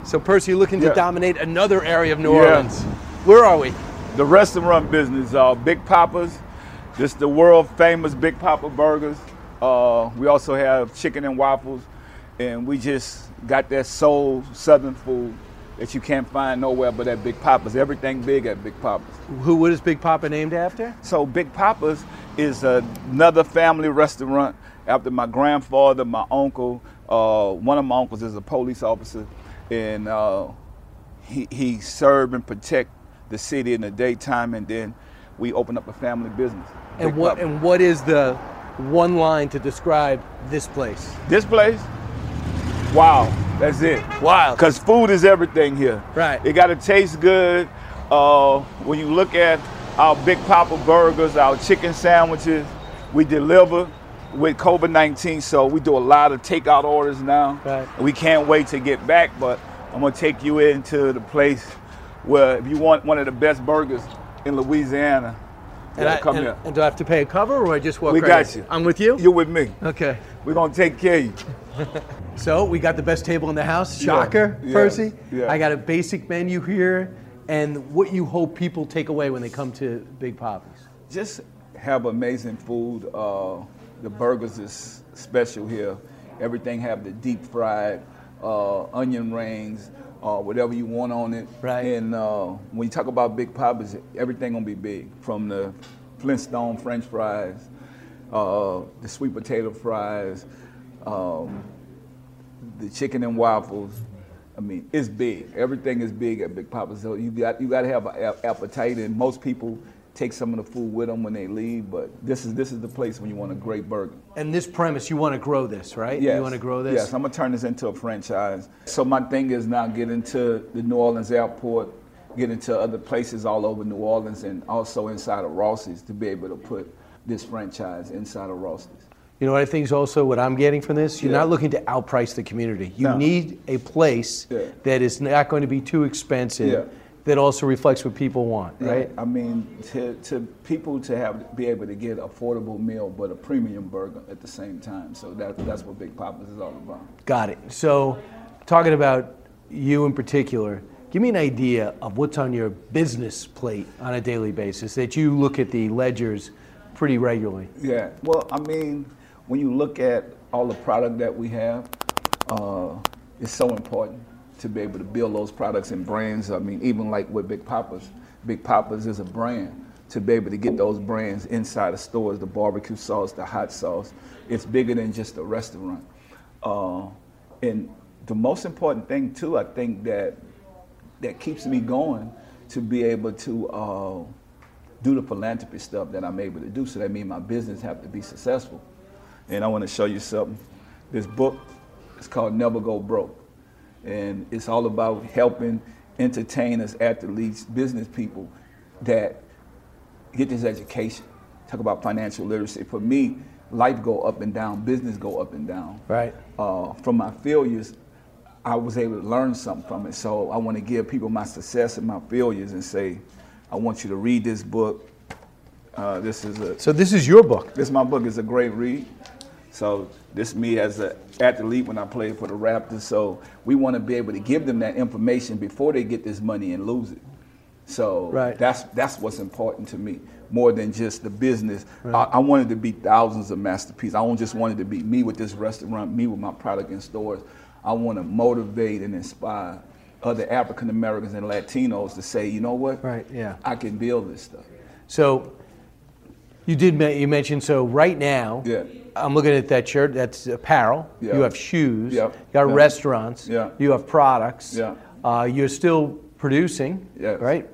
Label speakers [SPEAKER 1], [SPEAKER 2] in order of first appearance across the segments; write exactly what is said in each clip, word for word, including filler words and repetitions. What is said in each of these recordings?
[SPEAKER 1] So Percy, you're looking to
[SPEAKER 2] Yeah.
[SPEAKER 1] dominate another area of New
[SPEAKER 2] Yeah.
[SPEAKER 1] Orleans. Where are we?
[SPEAKER 2] The restaurant business, uh, Big Papa's. This the world famous Big Papa Burgers. Uh, we also have chicken and waffles, and we just got that soul Southern food that you can't find nowhere but at Big Papa's. Everything big at Big Papa's.
[SPEAKER 1] Who, what is Big Papa named after?
[SPEAKER 2] So Big Papa's is another family restaurant after my grandfather, my uncle. Uh, one of my uncles is a police officer, and uh, he, he served and protect the city in the daytime, and then we opened up a family business.
[SPEAKER 1] And
[SPEAKER 2] Big
[SPEAKER 1] what
[SPEAKER 2] Papa.
[SPEAKER 1] and what is the one line to describe this place?
[SPEAKER 2] This place, wow, that's it.
[SPEAKER 1] Wow.
[SPEAKER 2] Because food is everything here.
[SPEAKER 1] Right.
[SPEAKER 2] It got to taste good. Uh, when you look at our Big Papa burgers, our chicken sandwiches, we deliver with COVID nineteen, so we do a lot of takeout orders now.
[SPEAKER 1] Right.
[SPEAKER 2] We can't wait to get back, but I'm going to take you into the place where if you want one of the best burgers in Louisiana, you
[SPEAKER 1] And, I,
[SPEAKER 2] gotta come
[SPEAKER 1] and,
[SPEAKER 2] here.
[SPEAKER 1] and do I have to pay a cover, or I just walk
[SPEAKER 2] We
[SPEAKER 1] right
[SPEAKER 2] got
[SPEAKER 1] in?
[SPEAKER 2] you.
[SPEAKER 1] I'm with you?
[SPEAKER 2] You're with me.
[SPEAKER 1] Okay.
[SPEAKER 2] We're going to take care of you.
[SPEAKER 1] So we got the best table in the house.
[SPEAKER 2] Yeah,
[SPEAKER 1] Shocker,
[SPEAKER 2] yeah,
[SPEAKER 1] Percy.
[SPEAKER 2] yeah.
[SPEAKER 1] I got a basic menu here. And what you hope people take away when they come to Big Papa's?
[SPEAKER 2] Just have amazing food. Uh, the burgers is special here. Everything have the deep fried uh, onion rings, uh, whatever you want on it.
[SPEAKER 1] Right.
[SPEAKER 2] And uh, when you talk about Big Papa's, everything gonna be big. From the Flintstone French fries, uh, the sweet potato fries, um, the chicken and waffles. I mean, it's big. Everything is big at Big Papa's. So you got you got to have an appetite, and most people take some of the food with them when they leave. But this is this is the place when you want a great burger.
[SPEAKER 1] And this premise, you want to grow this, right?
[SPEAKER 2] Yes.
[SPEAKER 1] You want to grow this?
[SPEAKER 2] Yes, I'm gonna turn this into a franchise. So my thing is now get into the New Orleans airport, get into other places all over New Orleans, and also inside of Rossi's to be able to put this franchise inside of Rossi's.
[SPEAKER 1] You know what I think is also what I'm getting from this? You're
[SPEAKER 2] Yeah.
[SPEAKER 1] not looking to outprice the community. You
[SPEAKER 2] No.
[SPEAKER 1] need a place
[SPEAKER 2] Yeah.
[SPEAKER 1] that is not going to be too expensive,
[SPEAKER 2] Yeah.
[SPEAKER 1] that also reflects what people want,
[SPEAKER 2] Yeah,
[SPEAKER 1] right?
[SPEAKER 2] I mean, to, to people to have be able to get affordable meal, but a premium burger at the same time. So that, that's what Big Papa's is all about.
[SPEAKER 1] Got it. So, talking about you in particular, give me an idea of what's on your business plate on a daily basis, that you look at the ledgers pretty regularly.
[SPEAKER 2] Yeah, well, I mean, when you look at all the product that we have, uh, it's so important to be able to build those products and brands. I mean, even like with Big Papa's, Big Papa's is a brand. To be able to get those brands inside the stores, the barbecue sauce, the hot sauce, it's bigger than just a restaurant. Uh, and the most important thing too, I think that that keeps me going to be able to uh, do the philanthropy stuff that I'm able to do. So that means my business have to be successful. And I want to show you something. This book is called Never Go Broke. And it's all about helping entertainers, athletes, business people that get this education. Talk about financial literacy. For me, life go up and down, business go up and down.
[SPEAKER 1] Right.
[SPEAKER 2] Uh, from my failures, I was able to learn something from it. So I want to give people my success and my failures and say, I want you to read this book. Uh, this is a
[SPEAKER 1] So this is your book.
[SPEAKER 2] this my book is a great read. So this me as an athlete when I played for the Raptors. So we want to be able to give them that information before they get this money and lose it. So
[SPEAKER 1] Right.
[SPEAKER 2] that's that's what's important to me, more than just the business.
[SPEAKER 1] Right.
[SPEAKER 2] I, I wanted to be thousands of masterpieces. I don't just wanted to be me with this restaurant, me with my product in stores. I want to motivate and inspire other African Americans and Latinos to say, you know what?
[SPEAKER 1] Right, yeah.
[SPEAKER 2] I can build this stuff.
[SPEAKER 1] So you did me- you mentioned, so right now,
[SPEAKER 2] Yeah.
[SPEAKER 1] I'm looking at that shirt, that's apparel,
[SPEAKER 2] Yeah.
[SPEAKER 1] you have shoes,
[SPEAKER 2] Yeah.
[SPEAKER 1] you got
[SPEAKER 2] Yeah.
[SPEAKER 1] restaurants,
[SPEAKER 2] Yeah.
[SPEAKER 1] you have products,
[SPEAKER 2] Yeah.
[SPEAKER 1] uh, you're still producing,
[SPEAKER 2] Yes.
[SPEAKER 1] right?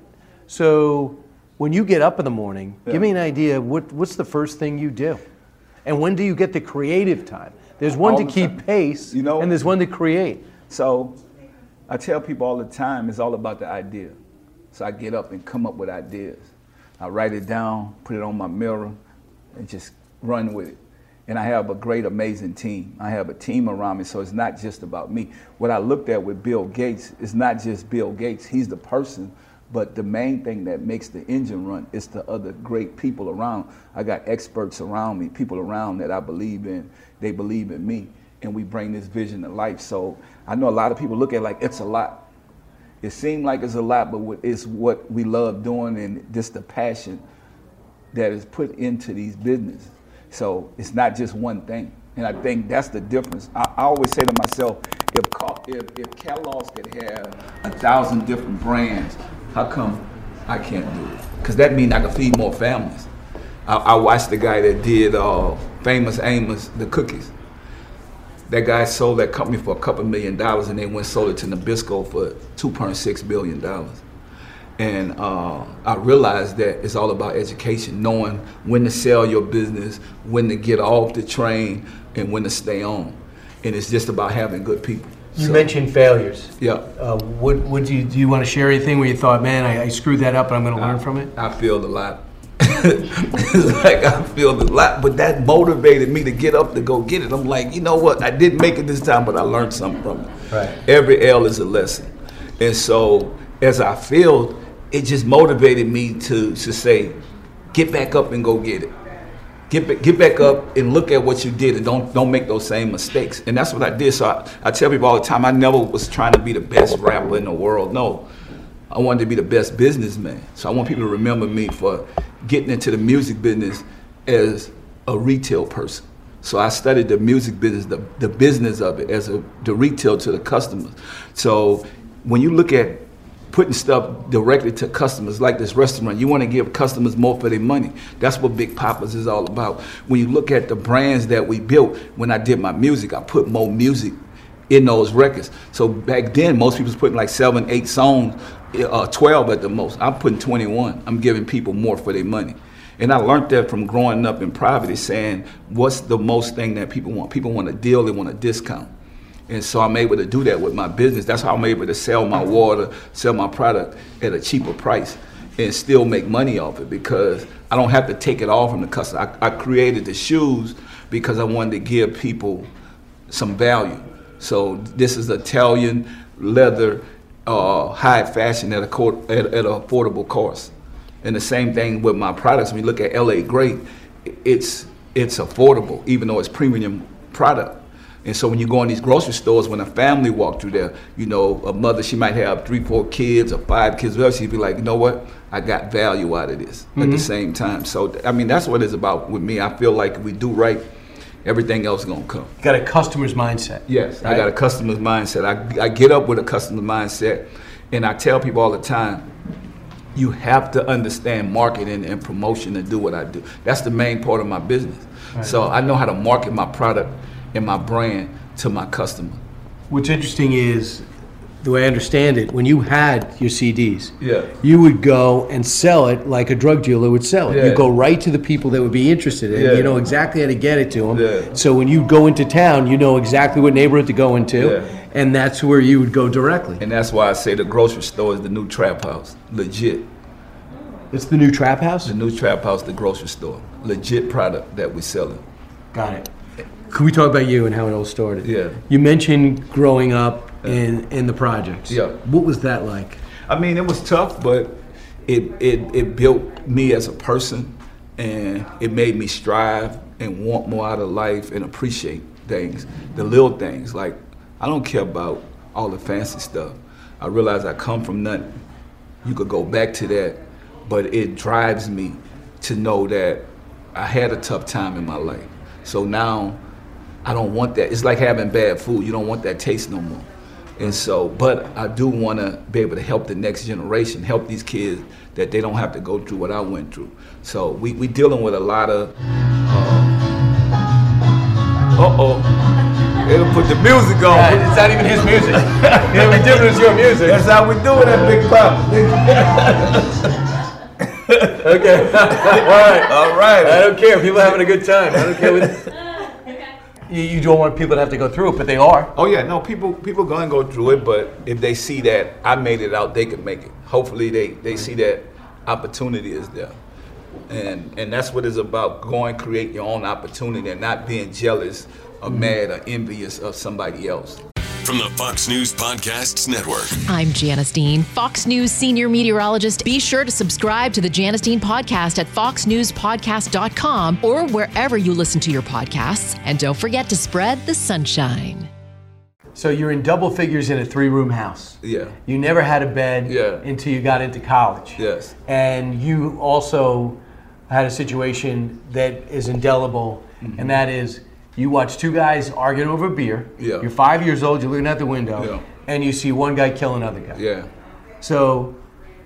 [SPEAKER 1] So when you get up in the morning,
[SPEAKER 2] Yeah.
[SPEAKER 1] give me an idea, what, what's the first thing you do? And when do you get the creative time? There's one
[SPEAKER 2] All
[SPEAKER 1] to
[SPEAKER 2] the
[SPEAKER 1] keep
[SPEAKER 2] time.
[SPEAKER 1] pace,
[SPEAKER 2] You know-
[SPEAKER 1] and there's one to create.
[SPEAKER 2] So I tell people all the time, it's all about the idea. So I get up and come up with ideas. I write it down, put it on my mirror, and just run with it. And I have a great, amazing team. I have a team around me, so it's not just about me. What I looked at with Bill Gates is not just Bill Gates, he's the person, but the main thing that makes the engine run is the other great people around. I got experts around me, people around that I believe in, they believe in me, and we bring this vision to life. So I know a lot of people look at it like it's a lot, It seemed like it's a lot, but what- it's what we love doing and just the passion that is put into these businesses. So it's not just one thing. And I think that's the difference. I, I always say to myself, if, Ca- if, if Kellogg's could have a thousand different brands, how come I can't do it? Because that means I can feed more families. I, I watched the guy that did uh, Famous Amos, the cookies. That guy sold that company for a couple million dollars, and they went and sold it to Nabisco for two point six billion dollars. And uh, I realized that it's all about education, knowing when to sell your business, when to get off the train, and when to stay on. And it's just about having good people.
[SPEAKER 1] You
[SPEAKER 2] So,
[SPEAKER 1] mentioned failures.
[SPEAKER 2] Yeah.
[SPEAKER 1] Uh, what, what do you, do you want to share anything where you thought, man, I, I screwed that up and I'm going to learn from it?
[SPEAKER 2] I failed a lot. It's like I failed a lot, but that motivated me to get up to go get it. I'm like, you know what? I didn't make it this time, but I learned something from it.
[SPEAKER 1] Right.
[SPEAKER 2] Every L is a lesson. And so as I failed, it just motivated me to, to say, get back up and go get it. Get back, get back up and look at what you did and don't don't make those same mistakes. And that's what I did. So I, I tell people all the time, I never was trying to be the best rapper in the world. No, I wanted to be the best businessman. So I want people to remember me for getting into the music business as a retail person. So I studied the music business, the, the business of it, as a, the retail to the customers. So when you look at putting stuff directly to customers, like this restaurant, you want to give customers more for their money. That's what Big Papa's is all about. When you look at the brands that we built, when I did my music, I put more music in those records. So back then, most people was putting like seven, eight songs, uh, twelve at the most. I'm putting twenty-one. I'm giving people more for their money. And I learned that from growing up in poverty, saying, what's the most thing that people want? People want a deal, they want a discount. And so I'm able to do that with my business. That's how I'm able to sell my water, sell my product at a cheaper price and still make money off it, because I don't have to take it all from the customer. I, I created the shoes because I wanted to give people some value. So this is Italian leather, uh, high fashion at a co- at, at an affordable cost. And the same thing with my products. When you look at L A Great, it's it's affordable, even though it's premium product. And so when you go in these grocery stores, when a family walk through there, you know, a mother, she might have three, four kids or five kids, whatever, she'd be like, you know what, I got value out of this mm-hmm. at the same time. So, I mean, that's what it's about with me. I feel like if we do right, everything else is gonna come.
[SPEAKER 1] You got a customer's mindset.
[SPEAKER 2] Yes,
[SPEAKER 1] right?
[SPEAKER 2] I got a customer's mindset. I, I get up with a customer mindset, and I tell people all the time, you have to understand marketing and promotion to do what I do. That's the main part of my business. Right. So I know how to market my product and my brand to my customer.
[SPEAKER 1] What's interesting is, the way I understand it, when you had your C Ds,
[SPEAKER 2] yeah.
[SPEAKER 1] you would go and sell it like a drug dealer would sell it.
[SPEAKER 2] Yeah.
[SPEAKER 1] You go right to the people that would be interested in it.
[SPEAKER 2] Yeah.
[SPEAKER 1] You know exactly how to get it to them.
[SPEAKER 2] Yeah.
[SPEAKER 1] So when you go into town, you know exactly what neighborhood to go into,
[SPEAKER 2] Yeah.
[SPEAKER 1] and that's where you would go directly.
[SPEAKER 2] And that's why I say the grocery store is the new trap house, legit.
[SPEAKER 1] It's the new trap house?
[SPEAKER 2] The new trap house, the grocery store, legit product that we're selling.
[SPEAKER 1] Got it. Could we talk about you and how it all started?
[SPEAKER 2] Yeah.
[SPEAKER 1] You mentioned growing up in, in the projects.
[SPEAKER 2] Yeah.
[SPEAKER 1] What was that like?
[SPEAKER 2] I mean, it was tough, but it, it, it built me as a person, and it made me strive and want more out of life and appreciate things, the little things. Like, I don't care about all the fancy stuff. I realize I come from nothing. You could go back to that, but it drives me to know that I had a tough time in my life. So now, I don't want that. It's like having bad food. You don't want that taste no more. And so, but I do want to be able to help the next generation, help these kids that they don't have to go through what I went through. So we we dealing with a lot of, uh, uh-oh, it'll put the music on.
[SPEAKER 1] Yeah, it's not even his music. Yeah, we do it as your music.
[SPEAKER 2] That's how we do it at Big Papa.
[SPEAKER 1] Okay. All right.
[SPEAKER 2] All right.
[SPEAKER 1] I don't care. People are having a good time. I don't care what... You, you don't want people to have to go through it, but they are.
[SPEAKER 2] Oh yeah, no, people people gonna go through it, but if they see that I made it out, they can make it. Hopefully they, they see that opportunity is there. And and that's what it's about, going create your own opportunity and not being jealous or mad or envious of somebody else.
[SPEAKER 3] From the Fox News Podcasts Network.
[SPEAKER 4] I'm Janice Dean, Fox News senior meteorologist. Be sure to subscribe to the Janice Dean podcast at fox news podcast dot com or wherever you listen to your podcasts. And don't forget to spread the sunshine.
[SPEAKER 1] So you're in double figures in a three-room house.
[SPEAKER 2] Yeah.
[SPEAKER 1] You never had a bed
[SPEAKER 2] Yeah.
[SPEAKER 1] until you got into college.
[SPEAKER 2] Yes.
[SPEAKER 1] And you also had a situation that is indelible, mm-hmm. and that is you watch two guys arguing over beer.
[SPEAKER 2] Yeah.
[SPEAKER 1] You're five years old, you're looking out the window,
[SPEAKER 2] Yeah.
[SPEAKER 1] and you see one guy kill another guy.
[SPEAKER 2] Yeah.
[SPEAKER 1] So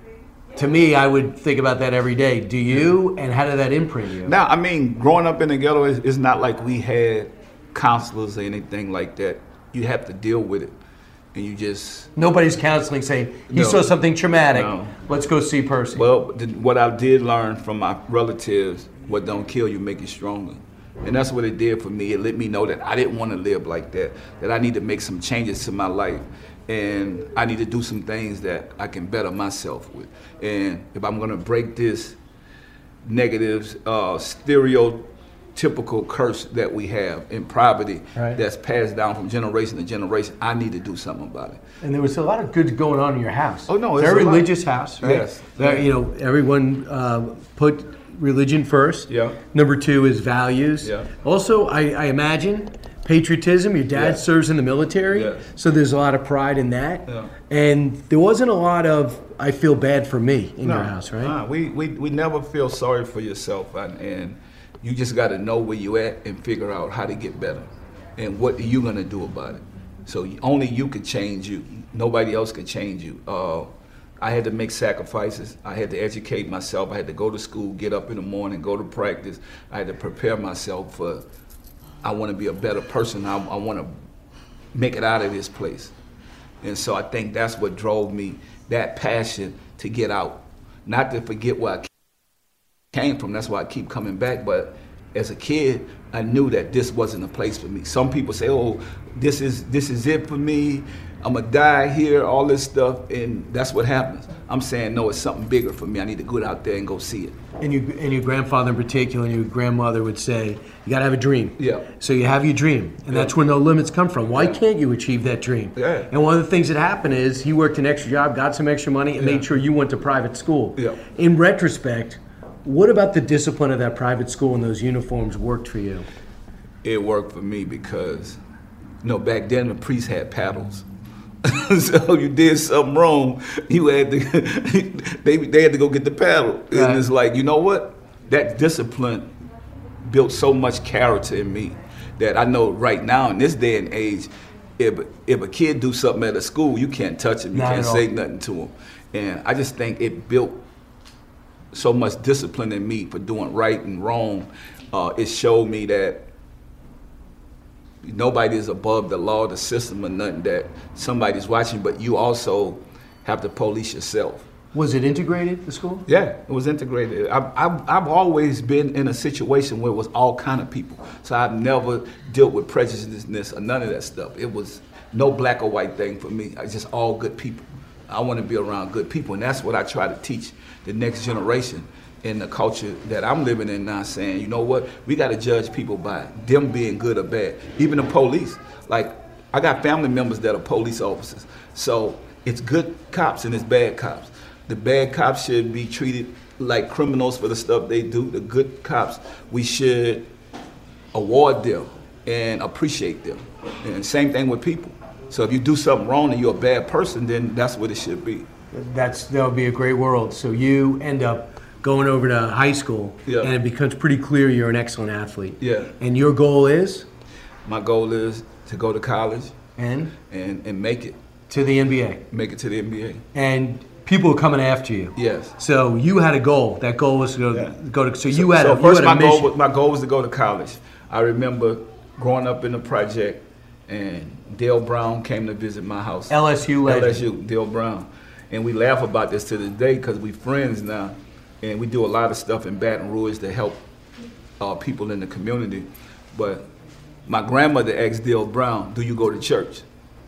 [SPEAKER 1] to me, I would think about that every day. Do you, and how did that imprint you?
[SPEAKER 2] Now, I mean, growing up in the ghetto, it's, it's not like we had counselors or anything like that. You have to deal with it, and you just...
[SPEAKER 1] Nobody's counseling saying, he
[SPEAKER 2] No.
[SPEAKER 1] saw something traumatic,
[SPEAKER 2] No.
[SPEAKER 1] let's go see Percy.
[SPEAKER 2] Well, th- what I did learn from my relatives, what don't kill you make you stronger. And that's what it did for me. It let me know that I didn't want to live like that, that I need to make some changes to my life. And I need to do some things that I can better myself with. And if I'm going to break this negative, uh, stereotypical curse that we have in poverty,
[SPEAKER 1] Right.
[SPEAKER 2] that's passed down from generation to generation, I need to do something about it.
[SPEAKER 1] And there was a lot of good going on in your house.
[SPEAKER 2] Oh, no, it's
[SPEAKER 1] Very
[SPEAKER 2] a lot.
[SPEAKER 1] religious house, right?
[SPEAKER 2] Yes.
[SPEAKER 1] That, you know, everyone uh, put religion first.
[SPEAKER 2] Yeah.
[SPEAKER 1] Number two is values.
[SPEAKER 2] Yeah.
[SPEAKER 1] Also, I, I imagine patriotism. Your dad
[SPEAKER 2] Yes.
[SPEAKER 1] serves in the military,
[SPEAKER 2] Yes.
[SPEAKER 1] so there's a lot of pride in that.
[SPEAKER 2] Yeah.
[SPEAKER 1] And there wasn't a lot of I feel bad for me in
[SPEAKER 2] No,
[SPEAKER 1] your house, right?
[SPEAKER 2] nah, we, we, we never feel sorry for yourself, and, and you just got to know where you at and figure out how to get better and what are you going to do about it. So you- only you can change you. Nobody else can change you. Uh, I had to make sacrifices. I had to educate myself. I had to go to school, get up in the morning, go to practice. I had to prepare myself for, I want to be a better person. I, I want to make it out of this place. And so I think that's what drove me, that passion to get out. Not to forget where I came from, that's why I keep coming back, but as a kid, I knew that this wasn't a place for me. Some people say, oh, this is this is it for me, I'm gonna die here, all this stuff, and that's what happens. I'm saying, no, it's something bigger for me. I need to go out there and go see it.
[SPEAKER 1] And, you, and your grandfather in particular and your grandmother would say, you got to have a dream.
[SPEAKER 2] Yeah.
[SPEAKER 1] So you have your dream, and that's where no limits come from. Why can't you achieve that dream?
[SPEAKER 2] Yeah.
[SPEAKER 1] And one of the things that happened is he worked an extra job, got some extra money, and
[SPEAKER 2] Yeah.
[SPEAKER 1] made sure you went to private school.
[SPEAKER 2] Yeah.
[SPEAKER 1] In retrospect, what about the discipline of that private school and those uniforms worked for you?
[SPEAKER 2] It worked for me because, you know, back then the priests had paddles. So you did something wrong, you had to, they, they had to go get the paddle.
[SPEAKER 1] Right.
[SPEAKER 2] And it's like, you know what? That discipline built so much character in me that I know right now in this day and age, if, if a kid do something at a school, you can't touch him, you
[SPEAKER 1] Not
[SPEAKER 2] can't
[SPEAKER 1] at all.
[SPEAKER 2] say nothing to him. And I just think it built so much discipline in me for doing right and wrong. Uh, it showed me that nobody is above the law, the system, or nothing, that somebody's watching, but you also have to police yourself.
[SPEAKER 1] Was it integrated, the school?
[SPEAKER 2] Yeah, it was integrated. I've, I've, I've always been in a situation where it was all kind of people. So I've never dealt with prejudiceness or none of that stuff. It was no black or white thing for me. It's just all good people. I want to be around good people, and that's what I try to teach the next generation in the culture that I'm living in now, saying, you know what, we got to judge people by them being good or bad. Even the police. Like, I got family members that are police officers. So it's good cops and it's bad cops. The bad cops should be treated like criminals for the stuff they do. The good cops, we should award them and appreciate them. And same thing with people. So if you do something wrong and you're a bad person, then that's what it should be.
[SPEAKER 1] That's that would be a great world. So you end up going over to high school,
[SPEAKER 2] Yeah.
[SPEAKER 1] and it becomes pretty clear you're an excellent athlete.
[SPEAKER 2] Yeah.
[SPEAKER 1] And your goal is,
[SPEAKER 2] My goal is to go to college
[SPEAKER 1] and
[SPEAKER 2] and, and make it,
[SPEAKER 1] to the N B A.
[SPEAKER 2] make it to the N B A.
[SPEAKER 1] And people are coming after you.
[SPEAKER 2] Yes.
[SPEAKER 1] So you had a goal. That goal was to go,
[SPEAKER 2] Yeah.
[SPEAKER 1] go to. So you had
[SPEAKER 2] so
[SPEAKER 1] a, you
[SPEAKER 2] first
[SPEAKER 1] had a
[SPEAKER 2] my goal,
[SPEAKER 1] mission.
[SPEAKER 2] was, my goal was to go to college. I remember growing up in the project, and Dale Brown came to visit my house.
[SPEAKER 1] L S U legend.
[SPEAKER 2] L S U, Dale Brown. And we laugh about this to this day because we friends now, and we do a lot of stuff in Baton Rouge to help uh, people in the community. But my grandmother asked Dale Brown, do you go to church?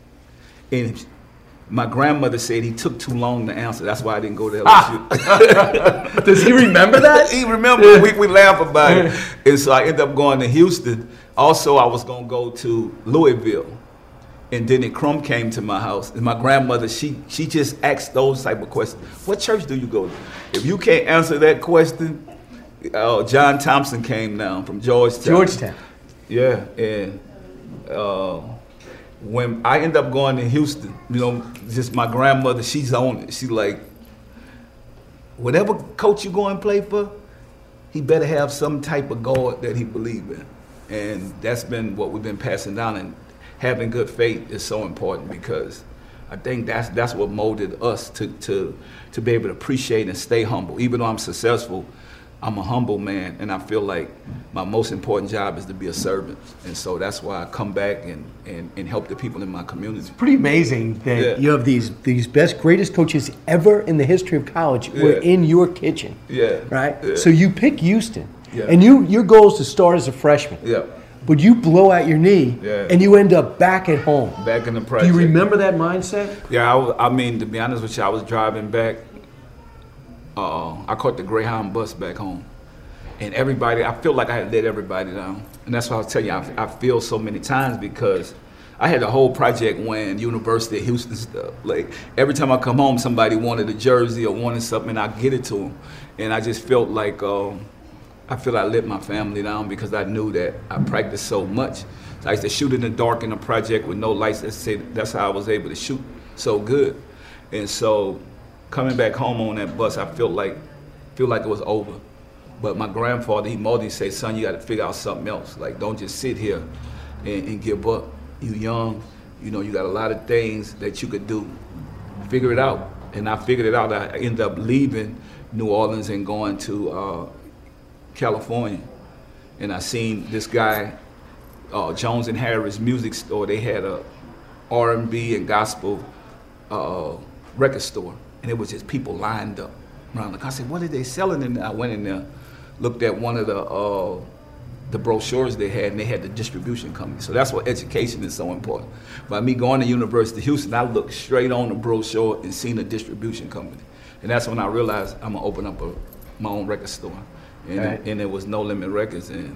[SPEAKER 2] And my grandmother said he took too long to answer. That's why I didn't go to L S U.
[SPEAKER 1] Ah. Does he remember that?
[SPEAKER 2] He remember. we, we laugh about it. And so I ended up going to Houston. Also, I was going to go to Louisville. And then it Crum came to my house. And my grandmother, she she just asked those type of questions. What church do you go to? If you can't answer that question, uh, John Thompson came down from Georgetown.
[SPEAKER 1] Georgetown.
[SPEAKER 2] Yeah, and uh, when I end up going to Houston, you know, just my grandmother, she's on it. She's like, whatever coach you go and play for, he better have some type of God that he believes in. And that's been what we've been passing down. And having good faith is so important, because I think that's that's what molded us to to to be able to appreciate and stay humble. Even though I'm successful, I'm a humble man, and I feel like my most important job is to be a servant. And so that's why I come back and, and, and help the people in my community.
[SPEAKER 1] Pretty amazing that
[SPEAKER 2] Yeah.
[SPEAKER 1] you have these these best, greatest coaches ever in the history of college were
[SPEAKER 2] Yeah.
[SPEAKER 1] in your kitchen.
[SPEAKER 2] Yeah.
[SPEAKER 1] Right?
[SPEAKER 2] Yeah.
[SPEAKER 1] So you pick Houston.
[SPEAKER 2] Yeah.
[SPEAKER 1] And you your goal is to start as a freshman.
[SPEAKER 2] Yeah.
[SPEAKER 1] But you blow out your knee,
[SPEAKER 2] Yeah.
[SPEAKER 1] and you end up back at home.
[SPEAKER 2] Back in the
[SPEAKER 1] Do
[SPEAKER 2] project.
[SPEAKER 1] you remember that mindset?
[SPEAKER 2] Yeah, I, was- I mean, to be honest with you, I was driving back. Uh, I caught the Greyhound bus back home. And everybody, I feel like I had let everybody down. And that's why I was telling you, I, I feel so many times, because I had the whole project when University of Houston stuff. Like, every time I come home, somebody wanted a jersey or wanted something, and I get it to them. And I just felt like, um, I feel I let my family down, because I knew that I practiced so much. So I used to shoot in the dark in a project with no lights. That's, that's how I was able to shoot so good. And so coming back home on that bus, I felt like, feel like it was over. But my grandfather, he molded, he said, son, you got to figure out something else. Like, don't just sit here and, and give up. You young, you know, you got a lot of things that you could do. Figure it out. And I figured it out. I ended up leaving New Orleans and going to uh, California. And I seen this guy, uh, Jones and Harris Music Store. They had a R and B and gospel uh, record store. And it was just people lined up around the. I said, what are they selling in there? I went in there, looked at one of the uh, the brochures they had, and they had the distribution company. So that's why education is so important. By me going to University of Houston, I looked straight on the brochure and seen a distribution company. And that's when I realized I'm gonna open up a, my own record store. And,
[SPEAKER 1] Right.
[SPEAKER 2] it, and it was No Limit Records, and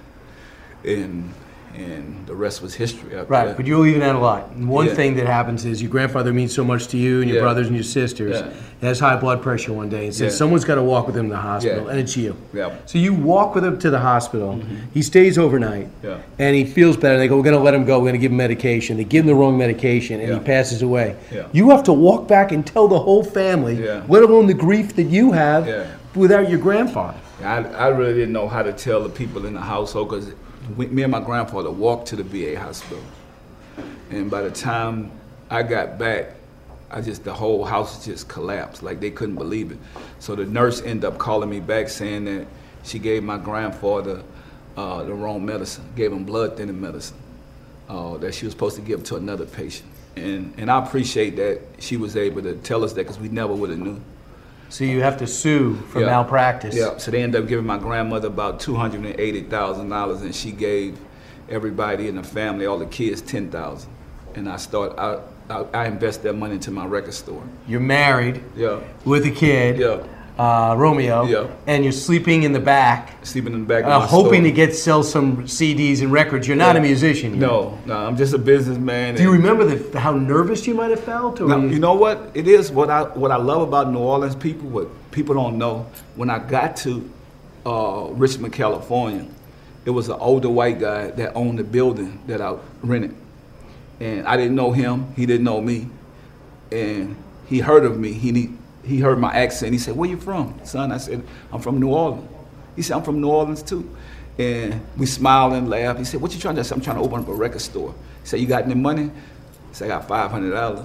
[SPEAKER 2] and and the rest was history after
[SPEAKER 1] Right,
[SPEAKER 2] that.
[SPEAKER 1] but you're leaving out a lot. And one
[SPEAKER 2] Yeah.
[SPEAKER 1] thing that happens is your grandfather means so much to you and your
[SPEAKER 2] Yeah.
[SPEAKER 1] brothers and your sisters.
[SPEAKER 2] Yeah.
[SPEAKER 1] He has high blood pressure one day and says,
[SPEAKER 2] Yeah.
[SPEAKER 1] someone's got to walk with him to the hospital,
[SPEAKER 2] Yeah.
[SPEAKER 1] and it's you.
[SPEAKER 2] Yeah.
[SPEAKER 1] So you walk with him to the hospital. He stays overnight,
[SPEAKER 2] Yeah.
[SPEAKER 1] and he feels better. They go, we're going to let him go. We're going to give him medication. They give him the wrong medication, and he
[SPEAKER 2] Yeah.
[SPEAKER 1] passes away.
[SPEAKER 2] Yeah.
[SPEAKER 1] You have to walk back and tell the whole family,
[SPEAKER 2] Yeah.
[SPEAKER 1] let alone the grief that you have
[SPEAKER 2] Yeah.
[SPEAKER 1] without your grandfather.
[SPEAKER 2] I, I really didn't know how to tell the people in the household, because me and my grandfather walked to the V A hospital. And by the time I got back, I just, the whole house just collapsed. Like, they couldn't believe it. So the nurse ended up calling me back saying that she gave my grandfather uh, the wrong medicine, gave him blood thinning medicine uh, that she was supposed to give to another patient. And, and I appreciate that she was able to tell us that, because we never would have knew.
[SPEAKER 1] So you have to sue for
[SPEAKER 2] Yeah.
[SPEAKER 1] malpractice.
[SPEAKER 2] Yeah, so they ended up giving my grandmother about two hundred eighty thousand dollars, and she gave everybody in the family, all the kids, ten thousand dollars. And I start, I, I, I invest that money into my record store.
[SPEAKER 1] You're married
[SPEAKER 2] Yeah,
[SPEAKER 1] with a kid,
[SPEAKER 2] yeah,
[SPEAKER 1] uh, Romeo,
[SPEAKER 2] Yeah.
[SPEAKER 1] and you're sleeping in the back,
[SPEAKER 2] sleeping in the back of
[SPEAKER 1] uh,
[SPEAKER 2] my
[SPEAKER 1] hoping to
[SPEAKER 2] store.
[SPEAKER 1] get sell some C Ds and records. You're not
[SPEAKER 2] Yeah.
[SPEAKER 1] a musician. yet.
[SPEAKER 2] No, no, I'm just a businessman.
[SPEAKER 1] Do you
[SPEAKER 2] and-
[SPEAKER 1] remember the, how nervous you might have felt? Or
[SPEAKER 2] Now,
[SPEAKER 1] you-
[SPEAKER 2] you know what? It is what I what I love about New Orleans people. What people don't know. When I got to uh, Richmond, California, it was an older white guy that owned the building that I rented, and I didn't know him. He didn't know me, and he heard of me. He need, he heard my accent. He said, "Where you from, son?" I said, "I'm from New Orleans." He said, "I'm from New Orleans too." And we smiled and laughed. He said, "What you trying to do?" I said, "I'm trying to open up a record store." He said, "You got any money?" I said, "I got five hundred dollars."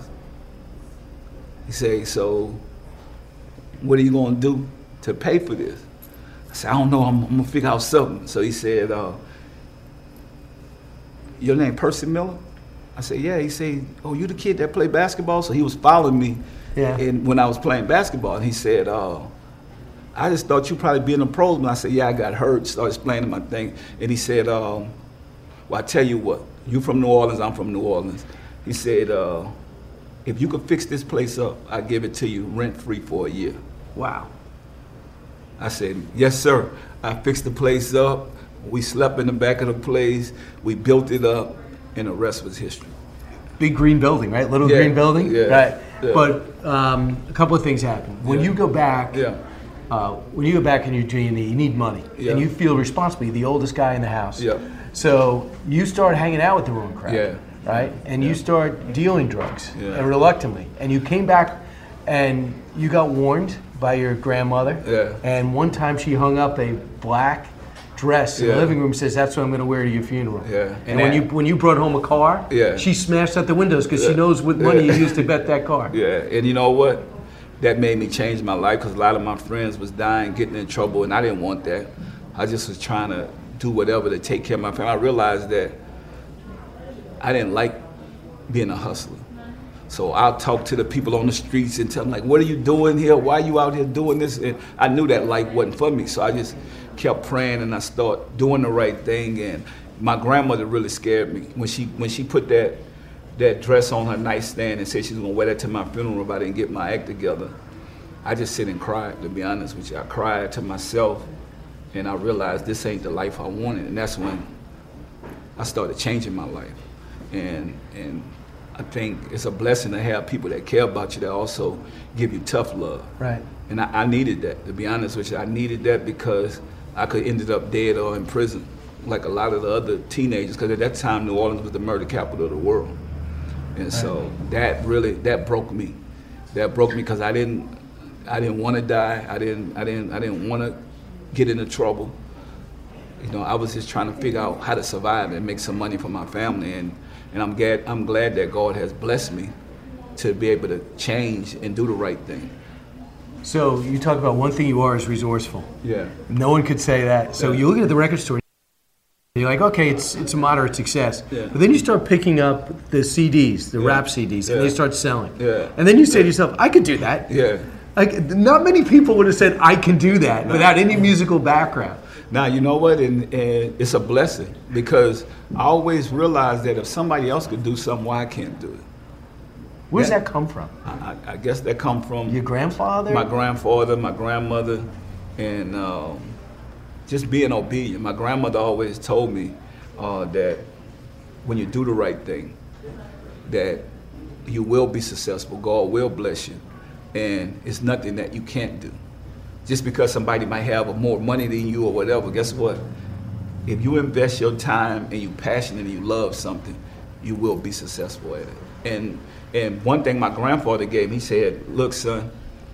[SPEAKER 2] He said, "So what are you gonna do to pay for this?" I said, "I don't know, I'm, I'm gonna figure out something." So he said, uh, "Your name Percy Miller?" I said, "Yeah." He said, "Oh, you the kid that played basketball?" So he was following me
[SPEAKER 1] Yeah.
[SPEAKER 2] and when I was playing basketball. And he said, uh, "I just thought you probably be in the pros." And I said, "Yeah, I got hurt." Started explaining my thing. And he said, um, "Well, I tell you what, you from New Orleans, I'm from New Orleans." He said, uh, "If you could fix this place up, I'll give it to you rent-free for a year."
[SPEAKER 1] Wow.
[SPEAKER 2] I said, "Yes, sir." I fixed the place up. We slept in the back of the place. We built it up, and the rest was history.
[SPEAKER 1] Big green building, right? Little
[SPEAKER 2] Yeah,
[SPEAKER 1] green building?
[SPEAKER 2] yeah,
[SPEAKER 1] Right.
[SPEAKER 2] yeah.
[SPEAKER 1] But um, a couple of things happen. When
[SPEAKER 2] Yeah.
[SPEAKER 1] you go back,
[SPEAKER 2] Yeah.
[SPEAKER 1] uh, when you go back in your G and E, you need money.
[SPEAKER 2] Yeah.
[SPEAKER 1] And you feel responsible. You're the oldest guy in the house.
[SPEAKER 2] Yeah.
[SPEAKER 1] So you start hanging out with the wrong crowd.
[SPEAKER 2] Yeah.
[SPEAKER 1] right? And you start dealing drugs,
[SPEAKER 2] Yeah.
[SPEAKER 1] and reluctantly. And you came back and you got warned by your grandmother.
[SPEAKER 2] Yeah.
[SPEAKER 1] And one time she hung up a black dress in
[SPEAKER 2] Yeah.
[SPEAKER 1] the living room and says, that's what I'm going to wear to your funeral.
[SPEAKER 2] Yeah.
[SPEAKER 1] And,
[SPEAKER 2] And
[SPEAKER 1] when
[SPEAKER 2] that-
[SPEAKER 1] you when you brought home a car,
[SPEAKER 2] Yeah.
[SPEAKER 1] she smashed out the windows because she
[SPEAKER 2] Yeah.
[SPEAKER 1] knows what money
[SPEAKER 2] Yeah.
[SPEAKER 1] you used to bet that car.
[SPEAKER 2] Yeah, and you know what? That made me change my life because a lot of my friends was dying, getting in trouble, and I didn't want that. I just was trying to do whatever to take care of my family. I realized that I didn't like being a hustler. So I'll talk to the people on the streets and tell them, like, what are you doing here? Why are you out here doing this? And I knew that life wasn't for me, so I just kept praying and I started doing the right thing. And my grandmother really scared me when she when she put that that dress on her nightstand and said she was gonna wear that to my funeral if I didn't get my act together. I just sit and cried, to be honest with you. I cried to myself, and I realized this ain't the life I wanted, and that's when I started changing my life. And and I think it's a blessing to have people that care about you that also give you tough love.
[SPEAKER 1] Right.
[SPEAKER 2] And I, I needed that, to be honest with you. I needed that because I could ended up dead or in prison, like a lot of the other teenagers, because at that time New Orleans was the murder capital of the world. And so that really, that broke me. That broke me because I didn't, I didn't want to die. I didn't, I didn't, I didn't want to get into trouble. You know, I was just trying to figure out how to survive and make some money for my family. And, and I'm glad, I'm glad that God has blessed me to be able to change and do the right thing.
[SPEAKER 1] So you talk about one thing you are is resourceful.
[SPEAKER 2] Yeah.
[SPEAKER 1] No one could say that. So
[SPEAKER 2] Yeah.
[SPEAKER 1] you look at the record store, you're like, okay, it's it's a moderate success.
[SPEAKER 2] Yeah.
[SPEAKER 1] But then you start picking up the C Ds, the
[SPEAKER 2] Yeah.
[SPEAKER 1] rap C Ds, and
[SPEAKER 2] Yeah.
[SPEAKER 1] they start selling.
[SPEAKER 2] Yeah.
[SPEAKER 1] And then you say to yourself, I could do that.
[SPEAKER 2] Yeah.
[SPEAKER 1] Like, not many people would have said, I can do that without any musical background.
[SPEAKER 2] Now, you know what, and, and it's a blessing because I always realized that if somebody else could do something, why I can't do it?
[SPEAKER 1] Where does
[SPEAKER 2] Yeah.
[SPEAKER 1] that come from?
[SPEAKER 2] I, I I guess that come from
[SPEAKER 1] Your grandfather?
[SPEAKER 2] my grandfather, my grandmother, and um, just being obedient. My grandmother always told me uh, that when you do the right thing, that you will be successful. God will bless you, and it's nothing that you can't do. Just because somebody might have more money than you or whatever, guess what? If you invest your time and you passionate and you love something, you will be successful at it. And and one thing my grandfather gave me, he said, look, son,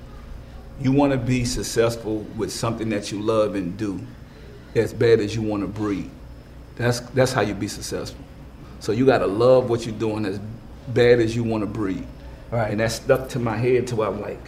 [SPEAKER 2] you want to be successful with something that you love and do as bad as you want to breathe. That's that's how you be successful. So you got to love what you're doing as bad as you want to breathe.
[SPEAKER 1] Right.
[SPEAKER 2] And that stuck to my head till I'm like,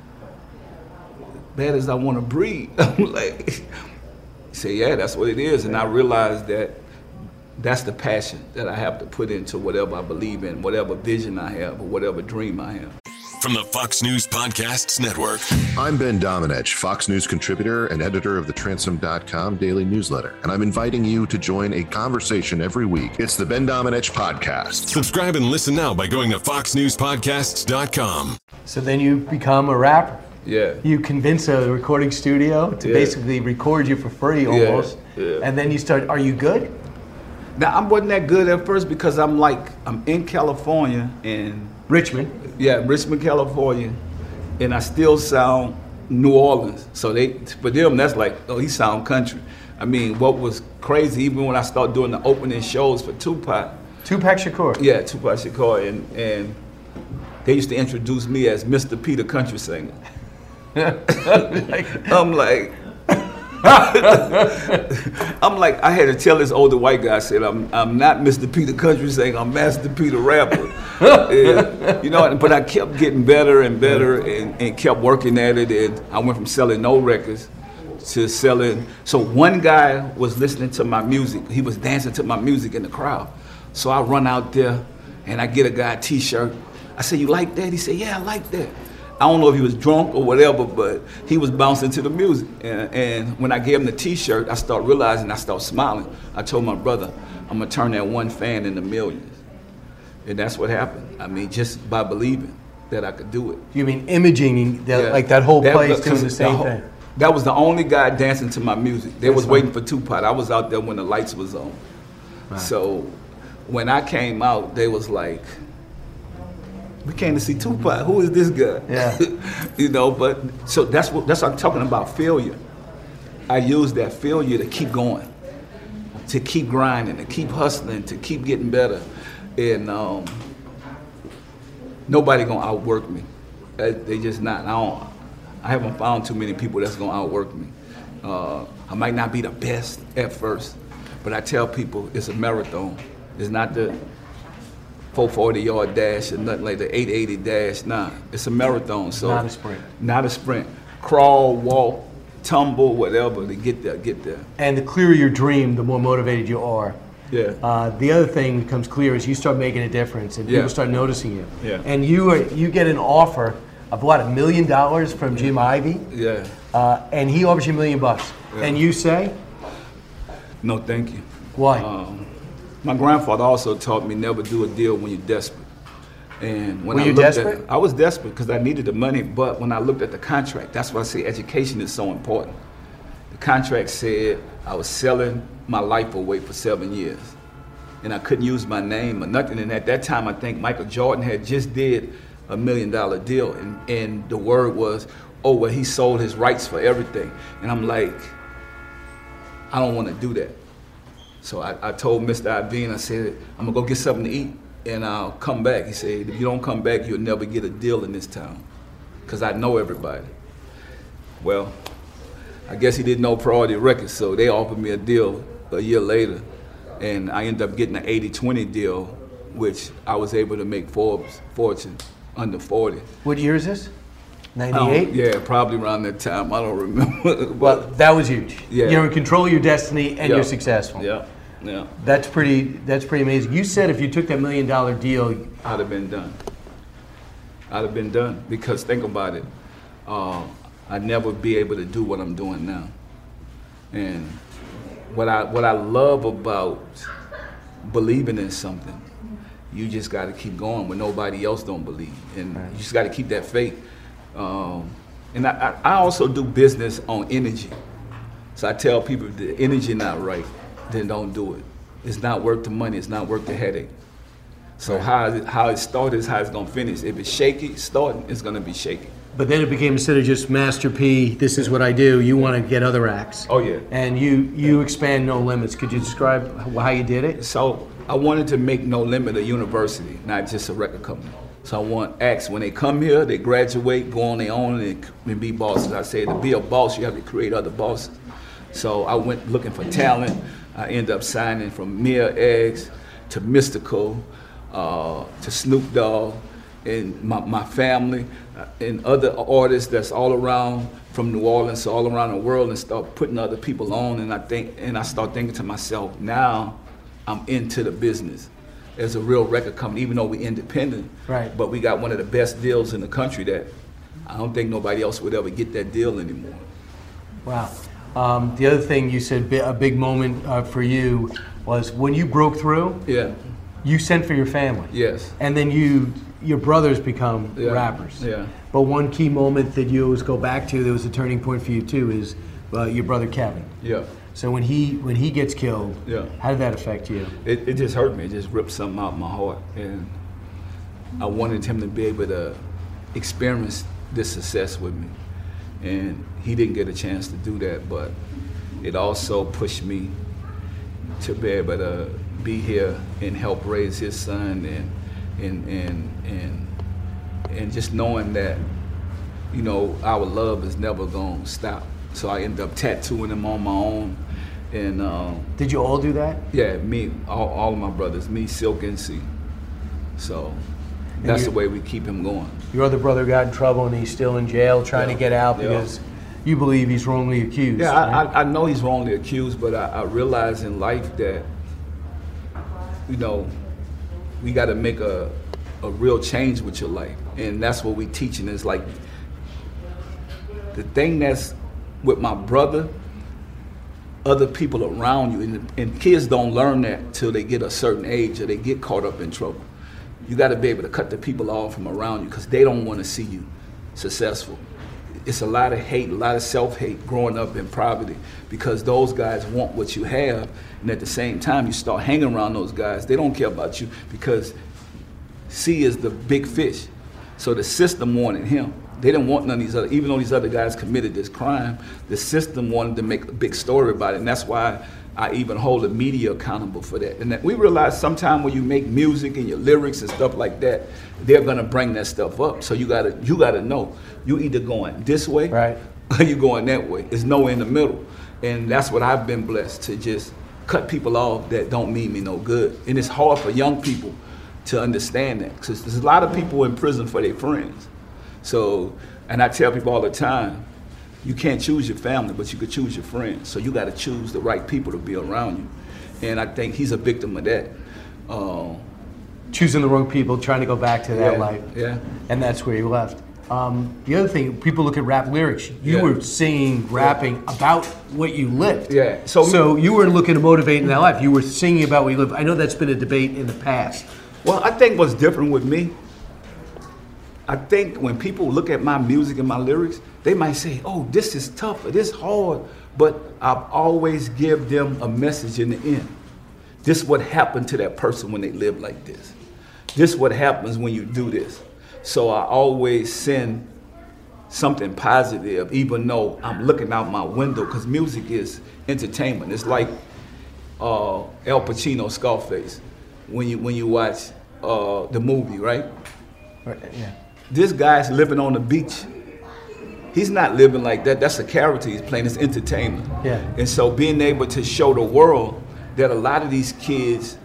[SPEAKER 2] bad as I want to breathe. I'm like, he said, yeah, that's what it is. And I realized that that's the passion that I have to put into whatever I believe in, whatever vision I have, or whatever dream I have.
[SPEAKER 3] From the Fox News Podcasts Network.
[SPEAKER 5] I'm Ben Domenech, Fox News contributor and editor of the Transom dot com daily newsletter, and I'm inviting you to join a conversation every week. It's the Ben Domenech Podcast.
[SPEAKER 3] Subscribe and listen now by going to fox news podcasts dot com.
[SPEAKER 1] So then you become a rapper.
[SPEAKER 2] Yeah.
[SPEAKER 1] You convince a recording studio to
[SPEAKER 2] Yeah.
[SPEAKER 1] basically record you for free almost.
[SPEAKER 2] yeah.
[SPEAKER 1] And then you start, are you good?
[SPEAKER 2] Now, I wasn't that good at first because I'm like, I'm in California and,
[SPEAKER 1] Richmond.
[SPEAKER 2] yeah, Richmond, California, and I still sound New Orleans. So they, for them, that's like, oh, he sound country. I mean, what was crazy, even when I started doing the opening shows for Tupac,
[SPEAKER 1] Tupac Shakur.
[SPEAKER 2] yeah, Tupac Shakur, and, and they used to introduce me as Mister P, the country singer. I'm like, I'm like, I had to tell this older white guy, I said, I'm I'm not Mister P, the country singer, I'm Master P, the rapper. And, you know, but I kept getting better and better and, and kept working at it, and I went from selling no records to selling. So one guy was listening to my music, he was dancing to my music in the crowd. So I run out there and I get a guy a t-shirt. I said, you like that? He said, yeah, I like that. I don't know if he was drunk or whatever, but he was bouncing to the music. And, and when I gave him the t-shirt, I started realizing, I started smiling. I told my brother, I'm gonna turn that one fan into millions. And that's what happened. I mean, just by believing that I could do it.
[SPEAKER 1] You mean imaging, the,
[SPEAKER 2] Yeah.
[SPEAKER 1] like that whole
[SPEAKER 2] That-
[SPEAKER 1] place
[SPEAKER 2] because
[SPEAKER 1] doing the same
[SPEAKER 2] whole-
[SPEAKER 1] thing?
[SPEAKER 2] That was the only guy dancing to my music. They
[SPEAKER 1] That's
[SPEAKER 2] was
[SPEAKER 1] fine.
[SPEAKER 2] waiting for Tupac. I was out there when the lights was on.
[SPEAKER 1] Right.
[SPEAKER 2] So when I came out, they was like, we came to see Tupac. Who is this guy?
[SPEAKER 1] Yeah.
[SPEAKER 2] You know, but so that's what that's what I'm talking about, failure. I use that failure to keep going, to keep grinding, to keep hustling, to keep getting better. and um, nobody gonna outwork me. They, they just not. I don't. I haven't found too many people that's gonna outwork me. Uh, I might not be the best at first, but I tell people it's a marathon. It's not the four forty yard dash or nothing like the eight eighty dash. Nah, it's a marathon. So
[SPEAKER 1] Not a sprint.
[SPEAKER 2] Not a sprint. Crawl, walk, tumble, whatever to get there. Get there.
[SPEAKER 1] And the clearer your dream, the more motivated you are.
[SPEAKER 2] Yeah.
[SPEAKER 1] Uh, the other thing that becomes clear is you start making a difference, and
[SPEAKER 2] Yeah.
[SPEAKER 1] people start noticing you.
[SPEAKER 2] Yeah.
[SPEAKER 1] And you are, you get an offer of what, a million dollars from Jim Ivey,
[SPEAKER 2] Yeah.
[SPEAKER 1] uh, and he offers you a million bucks,
[SPEAKER 2] Yeah.
[SPEAKER 1] and you say,
[SPEAKER 2] No, thank you.
[SPEAKER 1] why?
[SPEAKER 2] Um, my grandfather also taught me never do a deal when you're desperate. And when
[SPEAKER 1] Were
[SPEAKER 2] I
[SPEAKER 1] you
[SPEAKER 2] looked
[SPEAKER 1] desperate?
[SPEAKER 2] At, I was desperate because I needed the money. But when I looked at the contract, that's why I say education is so important. The contract said I was selling my life away for seven years, and I couldn't use my name or nothing. And at that time, I think Michael Jordan had just did a million dollar deal, and, and the word was, oh, well, he sold his rights for everything. And I'm like, I don't want to do that. So I, I told Mister Ivey, I said, I'm gonna go get something to eat and I'll come back. He said, if you don't come back, you'll never get a deal in this town, because I know everybody. Well, I guess he didn't know Priority Records, so they offered me a deal a year later, and I ended up getting an eighty twenty deal, which I was able to make Forbes fortune under forty.
[SPEAKER 1] What year is this?
[SPEAKER 2] I don't-
[SPEAKER 1] ninety-eight?
[SPEAKER 2] Yeah, probably around that time. I don't remember.
[SPEAKER 1] Well, that was huge.
[SPEAKER 2] Yeah.
[SPEAKER 1] You're in control of your destiny, and
[SPEAKER 2] Yeah.
[SPEAKER 1] you're successful.
[SPEAKER 2] Yeah, yeah.
[SPEAKER 1] That's pretty. That's pretty amazing. You said if you took that million dollar deal,
[SPEAKER 2] I'd have been done. I'd have been done, because think about it. Uh, I'd never be able to do what I'm doing now. And what I what I love about believing in something, you just got to keep going when nobody else don't believe, and you just got to keep that faith. Um, and I, I I also do business on energy. So I tell people if the energy not right, then don't do it. It's not worth the money. It's not worth the headache. So how it, how it started is how it's gonna finish. If it's shaky starting, it's gonna be shaky.
[SPEAKER 1] but then it became, instead of just Master P, this is what I do, you want to get other acts.
[SPEAKER 2] Oh, yeah.
[SPEAKER 1] And you you expand No Limits. Could you describe how you did it?
[SPEAKER 2] So I wanted to make No Limit a university, not just a record company. So I want acts, when they come here, they graduate, go on their own, and, and be bosses. I say to be a boss, you have to create other bosses. So I went looking for talent. I ended up signing from Mia X to Mystical, uh, to Snoop Dogg, and my, my family, uh, and other artists that's all around from New Orleans, so all around the world, and start putting other people on. And I think, and I start thinking to myself, now I'm into the business as a real record company, even though we're independent.
[SPEAKER 1] Right.
[SPEAKER 2] But we got one of the best deals in the country that I don't think nobody else would ever get that deal anymore.
[SPEAKER 1] Wow. Um, the other thing you said, bi- a big moment uh, for you was when you broke through,
[SPEAKER 2] Yeah.
[SPEAKER 1] you sent for your family.
[SPEAKER 2] Yes.
[SPEAKER 1] And then you, your brothers become
[SPEAKER 2] Yeah.
[SPEAKER 1] rappers.
[SPEAKER 2] Yeah.
[SPEAKER 1] But one key moment that you always go back to that was a turning point for you too is uh, your brother Kevin.
[SPEAKER 2] Yeah.
[SPEAKER 1] So when he when he gets killed,
[SPEAKER 2] Yeah.
[SPEAKER 1] how did that affect you?
[SPEAKER 2] It, it just hurt me. It just ripped something out of my heart. And I wanted him to be able to experience this success with me. And he didn't get a chance to do that, but it also pushed me to be able to be here and help raise his son, and and and and, and just knowing that, you know, our love is never gonna stop. So I ended up tattooing him on my own. And um,
[SPEAKER 1] Did you all do that?
[SPEAKER 2] yeah, me, all, all of my brothers, me, Silk, and C. So that's
[SPEAKER 1] you-
[SPEAKER 2] the way we keep him going.
[SPEAKER 1] Your other brother got in trouble and he's still in jail trying
[SPEAKER 2] Yeah.
[SPEAKER 1] to get out
[SPEAKER 2] Yeah.
[SPEAKER 1] because you believe he's wrongly accused.
[SPEAKER 2] Yeah, I,
[SPEAKER 1] right?
[SPEAKER 2] I, I know he's wrongly accused, but I, I realize in life that, you know, we got to make a, a real change with your life. And that's what we teaching is like, the thing that's with my brother, other people around you, and, and kids don't learn that till they get a certain age or they get caught up in trouble. You got to be able to cut the people off from around you because they don't want to see you successful. It's a lot of hate, a lot of self-hate growing up in poverty because those guys want what you have, and at the same time you start hanging around those guys, they don't care about you because C is the big fish. So the system wanted him. They didn't want none of these other, even though these other guys committed this crime, the system wanted to make a big story about it, and that's why I even hold the media accountable for that. And that we realize sometime when you make music and your lyrics and stuff like that, they're gonna bring that stuff up. So you gotta you gotta know you either going this way,
[SPEAKER 1] right,
[SPEAKER 2] or you going that way. There's no in the middle. And that's what I've been blessed to just cut people off that don't mean me no good. And it's hard for young people to understand that, because there's a lot of people in prison for their friends. So, and I tell people all the time, you can't choose your family, but you could choose your friends. So you got to choose the right people to be around you. And I think he's a victim of that. Um,
[SPEAKER 1] Choosing the wrong people, trying to go back to that
[SPEAKER 2] yeah,
[SPEAKER 1] life.
[SPEAKER 2] Yeah.
[SPEAKER 1] And that's where you left. Um, the other thing, people look at rap lyrics. You
[SPEAKER 2] yeah.
[SPEAKER 1] were singing, rapping yeah. about what you lived.
[SPEAKER 2] Yeah. So,
[SPEAKER 1] so you weren't looking to motivate in that life. You were singing about what you lived. I know that's been a debate in the past.
[SPEAKER 2] Well, I think what's different with me, I think when people look at my music and my lyrics, they might say, oh, this is tough, or this hard, but I've always give them a message in the end. This is what happened to that person when they live like this. This is what happens when you do this. So I always send something positive, even though I'm looking out my window, because music is entertainment. It's like uh, Al Pacino, Scarface, when you when you watch uh, the movie, right?
[SPEAKER 1] Right. Yeah.
[SPEAKER 2] This guy's living on the beach. He's not living like that. That's a character he's playing. It's entertainment.
[SPEAKER 1] Yeah.
[SPEAKER 2] And so being able to show the world that a lot of these kids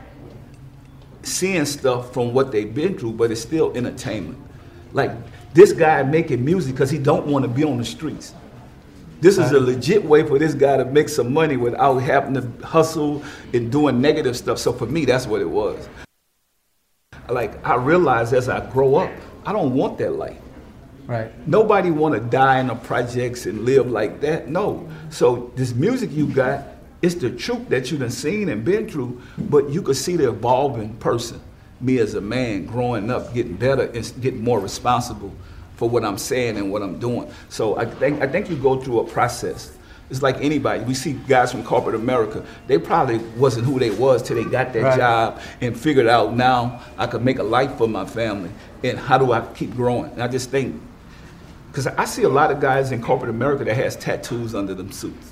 [SPEAKER 2] seeing stuff from what they've been through, but it's still entertainment. Like this guy making music because he don't want to be on the streets. This is a legit way for this guy to make some money without having to hustle and doing negative stuff. So for me, that's what it was. Like I realized as I grow up, I don't want that life.
[SPEAKER 1] Right.
[SPEAKER 2] Nobody want to die in the projects and live like that. No. So this music you got, it's the truth that you done seen and been through, but you could see the evolving person. Me as a man growing up, getting better and getting more responsible for what I'm saying and what I'm doing. So I think I think you go through a process. It's like anybody. We see guys from corporate America. They probably wasn't who they was till they got that
[SPEAKER 1] right.
[SPEAKER 2] job and figured out now I could make a life for my family. And how do I keep growing? And I just think, because I see a lot of guys in corporate America that has tattoos under them suits.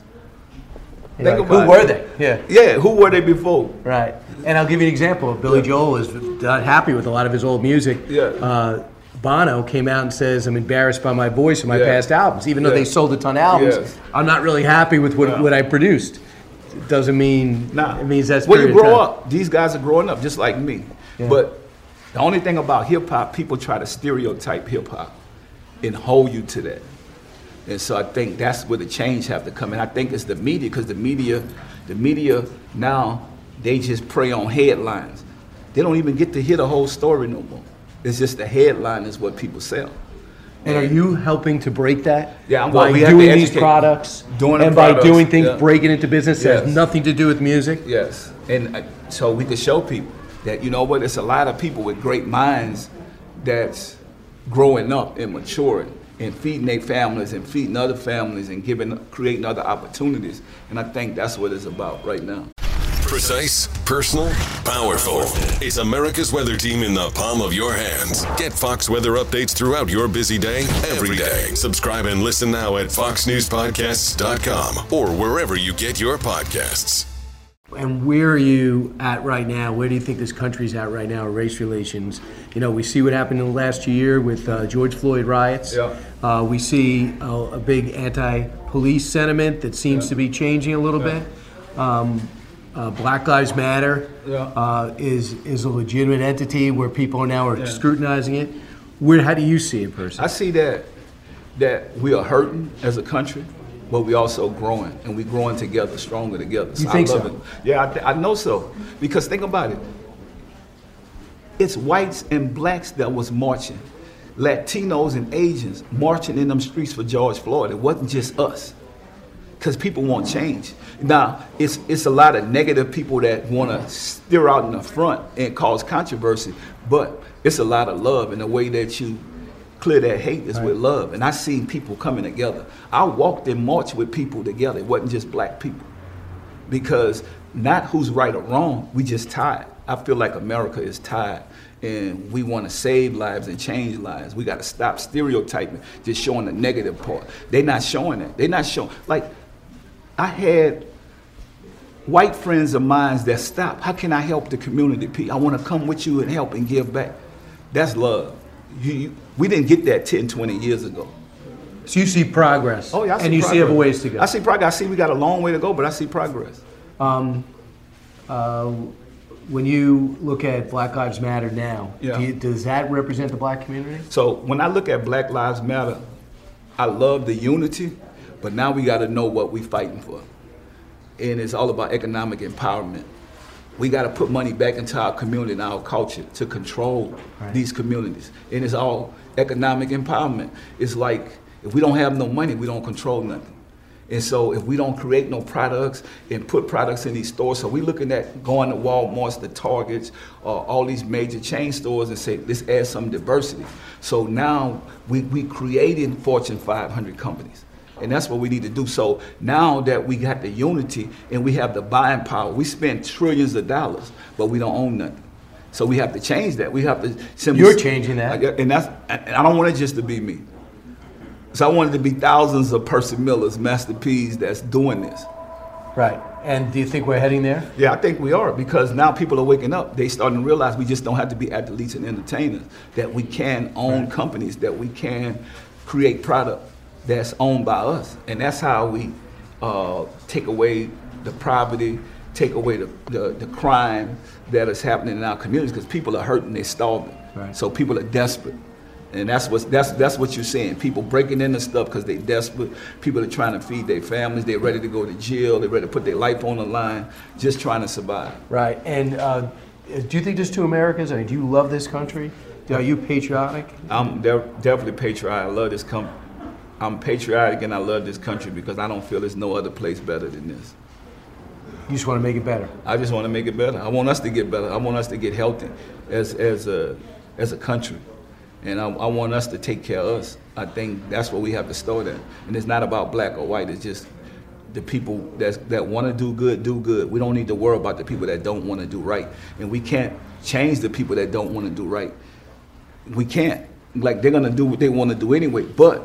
[SPEAKER 1] Think like, who were they? Yeah.
[SPEAKER 2] Yeah, who were they before?
[SPEAKER 1] Right. And I'll give you an example. Billy yeah. Joel is not happy with a lot of his old music.
[SPEAKER 2] Yeah.
[SPEAKER 1] Uh, Bono came out and says, I'm embarrassed by my voice and my
[SPEAKER 2] yeah.
[SPEAKER 1] past albums. Even though
[SPEAKER 2] yeah.
[SPEAKER 1] they sold a ton of albums,
[SPEAKER 2] yes.
[SPEAKER 1] I'm not really happy with what,
[SPEAKER 2] no.
[SPEAKER 1] what I produced. It doesn't mean,
[SPEAKER 2] nah.
[SPEAKER 1] it means that's
[SPEAKER 2] when you grow up, these guys are growing up just like me. Yeah. But the only thing about hip hop, people try to stereotype hip hop and hold you to that. And so I think that's where the change have to come in. I think it's the media, because the media, the media now, they just prey on headlines. They don't even get to hear the whole story no more. It's just the headline is what people sell.
[SPEAKER 1] And are you helping to break that?
[SPEAKER 2] Yeah, I'm
[SPEAKER 1] by
[SPEAKER 2] well, we
[SPEAKER 1] doing
[SPEAKER 2] have to
[SPEAKER 1] these products,
[SPEAKER 2] doing
[SPEAKER 1] and
[SPEAKER 2] products,
[SPEAKER 1] by doing things,
[SPEAKER 2] yeah.
[SPEAKER 1] breaking into business that
[SPEAKER 2] yes.
[SPEAKER 1] has nothing to do with music?
[SPEAKER 2] Yes, and uh, so we can show people that, you know what, there's a lot of people with great minds that's growing up and maturing and feeding their families and feeding other families and giving, creating other opportunities. And I think that's what it's about right now.
[SPEAKER 3] Precise, personal, powerful. It's America's weather team in the palm of your hands. Get Fox weather updates throughout your busy day, every day. Subscribe and listen now at fox news podcasts dot com or wherever you get your podcasts.
[SPEAKER 1] And where are you at right now? Where do you think this country's at right now, race relations? You know, we see what happened in the last year with uh, George Floyd riots.
[SPEAKER 2] Yeah.
[SPEAKER 1] Uh, we see a, a big anti-police sentiment that seems yeah. to be changing a little yeah. bit. Um, uh, Black Lives Matter
[SPEAKER 2] yeah.
[SPEAKER 1] uh, is is a legitimate entity where people now are
[SPEAKER 2] yeah.
[SPEAKER 1] scrutinizing it. Where, how do you see it, personally?
[SPEAKER 2] I see that that we are hurting as a country, but we also growing, and we growing together, stronger together. So
[SPEAKER 1] you think
[SPEAKER 2] I love
[SPEAKER 1] so?
[SPEAKER 2] It. Yeah, I, th- I know so. Because think about it. It's whites and blacks that was marching. Latinos and Asians marching in them streets for George Floyd. It wasn't just us. Because people want change. Now, it's it's a lot of negative people that want to steer out in the front and cause controversy, but it's a lot of love, and the way that you clear that hate is right. with love. And I seen people coming together. I walked and marched with people together. It wasn't just black people. Because not who's right or wrong, we just tired. I feel like America is tired, and we want to save lives and change lives. We got to stop stereotyping, just showing the negative part. They're not showing that. They're not showing, like, I had white friends of mine that stop. How can I help the community? I want to come with you and help and give back. That's love. You, you, we didn't get that ten, twenty years ago.
[SPEAKER 1] So you see progress.
[SPEAKER 2] Oh, yeah, I see
[SPEAKER 1] and you
[SPEAKER 2] progress.
[SPEAKER 1] see other ways to go.
[SPEAKER 2] I see progress. I see we got a long way to go, but I see progress.
[SPEAKER 1] Um, uh, when you look at Black Lives Matter now,
[SPEAKER 2] Yeah.
[SPEAKER 1] do you, does that represent the black community?
[SPEAKER 2] So when I look at Black Lives Matter, I love the unity, but now we got to know what we're fighting for. And it's all about economic empowerment. We got to put money back into our community and our culture to control
[SPEAKER 1] Right.
[SPEAKER 2] these communities. And it's all economic empowerment. It's like, if we don't have no money, we don't control nothing. And so if we don't create no products and put products in these stores, so we're looking at going to Walmart's, the Targets, uh, all these major chain stores and say, let's add some diversity. So now we, we creating Fortune five hundred companies. And that's what we need to do. So now that we got the unity and we have the buying power, we spend trillions of dollars, but we don't own nothing. So we have to change that. We have to simply...
[SPEAKER 1] You're changing that.
[SPEAKER 2] And that's, and I don't want it just to be me. So I want it to be thousands of Percy Millers, Master P's that's doing this.
[SPEAKER 1] Right. And do you think we're heading there?
[SPEAKER 2] Yeah, I think we are, because now people are waking up. They starting to realize we just don't have to be athletes and entertainers, that we can own
[SPEAKER 1] Right.
[SPEAKER 2] companies, that we can create product that's owned by us. And that's how we uh, take away the poverty, take away the, the, the crime that is happening in our communities, because people are hurting, they're starving.
[SPEAKER 1] Right.
[SPEAKER 2] So people are desperate. And that's what that's that's what you're seeing. People breaking into stuff because they're desperate. People are trying to feed their families. They're ready to go to jail. They're ready to put their life on the line, just trying to survive.
[SPEAKER 1] Right. And uh, do you think there's two Americas? I mean, do you love this country? Are you patriotic?
[SPEAKER 2] I'm de- definitely patriotic. I love this country. I'm patriotic and I love this country because I don't feel there's no other place better than this.
[SPEAKER 1] You just want to make it better.
[SPEAKER 2] I just want to make it better. I want us to get better. I want us to get healthy as as a as a country. And I, I want us to take care of us. I think that's what we have to start at. And it's not about black or white. It's just the people that's, that want to do good, do good. We don't need to worry about the people that don't want to do right. And we can't change the people that don't want to do right. We can't. Like, they're going to do what they want to do anyway. But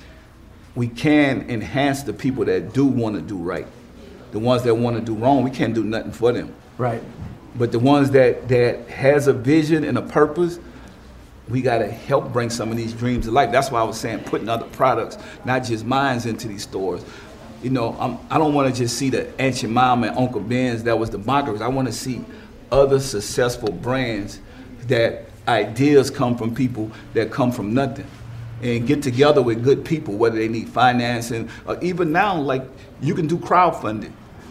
[SPEAKER 2] we can enhance the people that do want to do right. The ones that want to do wrong, we can't do nothing for them.
[SPEAKER 1] Right.
[SPEAKER 2] But the ones that, that has a vision and a purpose, we got to help bring some of these dreams to life. That's why I was saying putting other products, not just mines, into these stores. You know, I'm, I don't want to just see the Aunt Jemima and Uncle Ben's that was the mockers. I want to see other successful brands that ideas come from people that come from nothing and get together with good people, whether they need financing, or even now, like, you can do crowdfunding.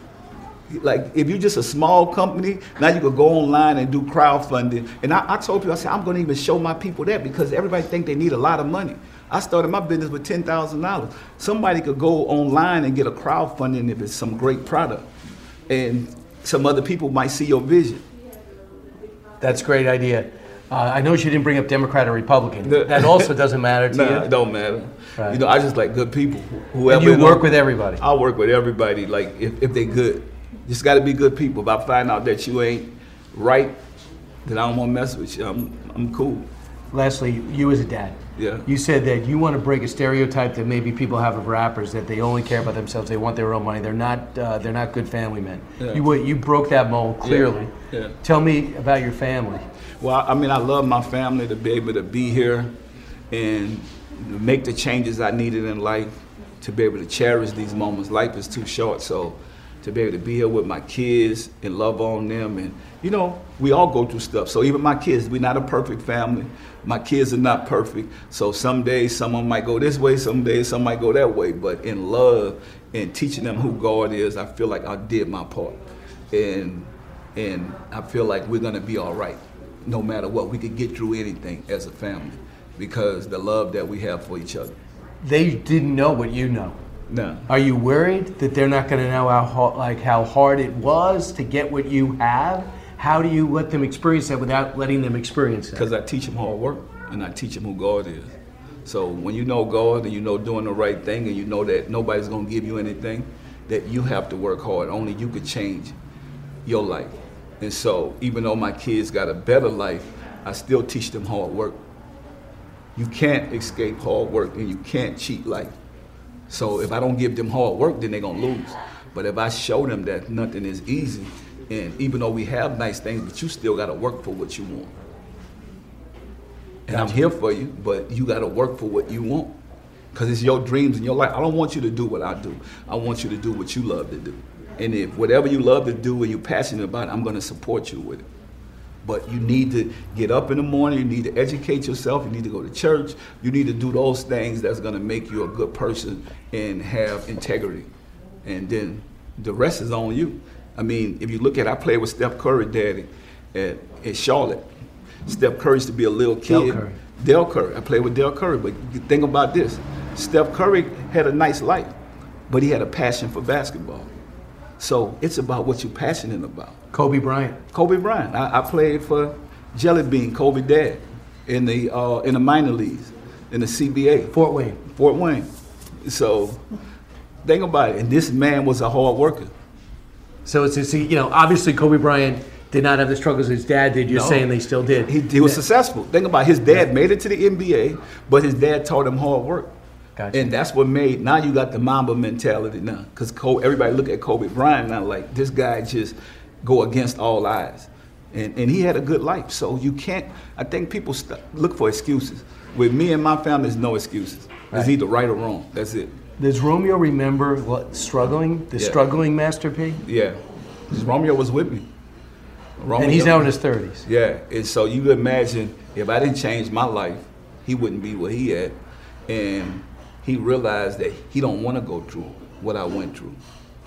[SPEAKER 2] Like, if you're just a small company, now you could go online and do crowdfunding. And I, I told people, I said, I'm going to even show my people that, because everybody think they need a lot of money. I started my business with ten thousand dollars. Somebody could go online and get a crowdfunding if it's some great product. And some other people might see your vision.
[SPEAKER 1] That's a great idea. Uh, I know you didn't bring up Democrat or Republican. That also doesn't matter to
[SPEAKER 2] Nah,
[SPEAKER 1] you.
[SPEAKER 2] it don't matter.
[SPEAKER 1] Right.
[SPEAKER 2] You know, I just like good people. Whoever
[SPEAKER 1] And you
[SPEAKER 2] know,
[SPEAKER 1] work with everybody.
[SPEAKER 2] I work with everybody, like, if, if they good. Just got to be good people. If I find out that you ain't right, then I don't want to mess with you. I'm, I'm cool.
[SPEAKER 1] Lastly, you as a dad.
[SPEAKER 2] Yeah.
[SPEAKER 1] You said that you want to break a stereotype that maybe people have of rappers, that they only care about themselves, they want their own money, they're not uh, they're not good family men.
[SPEAKER 2] Yeah.
[SPEAKER 1] You you broke that mold clearly.
[SPEAKER 2] Yeah. Yeah.
[SPEAKER 1] Tell me about your family.
[SPEAKER 2] Well, I mean, I love my family, to be able to be here and make the changes I needed in life, to be able to cherish these moments. Life is too short, so to be able to be here with my kids and love on them. And, you know, we all go through stuff. So even my kids, we're not a perfect family. My kids are not perfect. So some days someone might go this way, some days some might go that way. But in love and teaching them who God is, I feel like I did my part. And, and I feel like we're gonna be all right, no matter what. We could get through anything as a family because the love that we have for each other.
[SPEAKER 1] They didn't know what you know.
[SPEAKER 2] No.
[SPEAKER 1] Are you worried that they're not going to know how hard, like how hard it was to get what you have? How do you let them experience that without letting them experience that?
[SPEAKER 2] Because I teach them hard work and I teach them who God is. So when you know God and you know doing the right thing and you know that nobody's going to give you anything, that you have to work hard. Only you could change your life. And so even though my kids got a better life, I still teach them hard work. You can't escape hard work and you can't cheat life. So if I don't give them hard work, then they're gonna lose. But if I show them that nothing is easy, and even though we have nice things, but you still got to work for what you want. And gotcha. I'm here for you, but you got to work for what you want. Because it's your dreams and your life. I don't want you to do what I do. I want you to do what you love to do. And if whatever you love to do and you're passionate about it, I'm going to support you with it. But you need to get up in the morning, you need to educate yourself, you need to go to church, you need to do those things that's going to make you a good person and have integrity. And then the rest is on you. I mean, if you look at, I played with Steph Curry, daddy, at, at Charlotte. Steph Curry used to be a little kid.
[SPEAKER 1] Del Curry.
[SPEAKER 2] Del Curry. I played with Del Curry, but think about this. Steph Curry had a nice life, but he had a passion for basketball. So it's about what you're passionate about.
[SPEAKER 1] Kobe Bryant.
[SPEAKER 2] Kobe Bryant. I, I played for Jelly Bean, Kobe dad, in the uh, in the minor leagues, in the C B A.
[SPEAKER 1] Fort Wayne.
[SPEAKER 2] Fort Wayne. So think about it. And this man was a hard worker.
[SPEAKER 1] So it's, it's you know, obviously Kobe Bryant did not have the struggles his dad did. You're
[SPEAKER 2] no.
[SPEAKER 1] saying they still did.
[SPEAKER 2] He, he was yeah. successful. Think about it. His dad yeah. made it to the N B A, but his dad taught him hard work.
[SPEAKER 1] Gotcha.
[SPEAKER 2] And that's what made, now you got the Mamba mentality now. Because everybody look at Kobe Bryant now like, this guy just go against all odds. And, and he had a good life. So you can't, I think people st- look for excuses. With me and my family, there's no excuses. Right. It's either right or wrong. That's it.
[SPEAKER 1] Does Romeo remember what, struggling? The
[SPEAKER 2] yeah.
[SPEAKER 1] struggling Master P?
[SPEAKER 2] Yeah. Because Romeo was with me. Romeo,
[SPEAKER 1] and he's now in his thirties.
[SPEAKER 2] Yeah. And so you could imagine if I didn't change my life, he wouldn't be where he at. And he realized that he don't want to go through what I went through.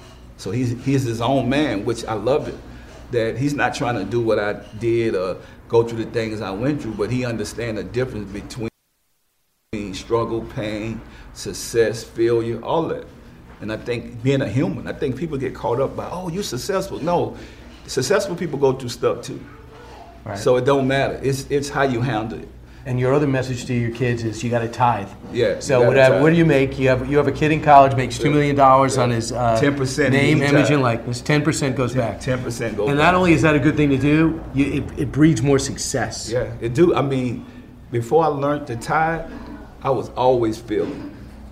[SPEAKER 2] So he's he's his own man, which I love it. That he's not trying to do what I did or go through the things I went through, but he understands the difference between struggle, pain, success, failure, all that. And I think being a human, I think people get caught up by, oh, you're successful. No, successful people go through stuff too. Right. So it don't matter. It's it's how you handle it.
[SPEAKER 1] And your other message to your kids is you got to tithe.
[SPEAKER 2] Yeah.
[SPEAKER 1] So whatever, what do you make? You have you have a kid in college makes two million dollars yeah. on his uh,
[SPEAKER 2] ten percent
[SPEAKER 1] name, image, and likeness. Ten percent goes back.
[SPEAKER 2] Ten percent goes.
[SPEAKER 1] And
[SPEAKER 2] back.
[SPEAKER 1] not only is that a good thing to do, you, it, it breeds more success.
[SPEAKER 2] Yeah, it do. I mean, before I learned to tithe, I was always feeling.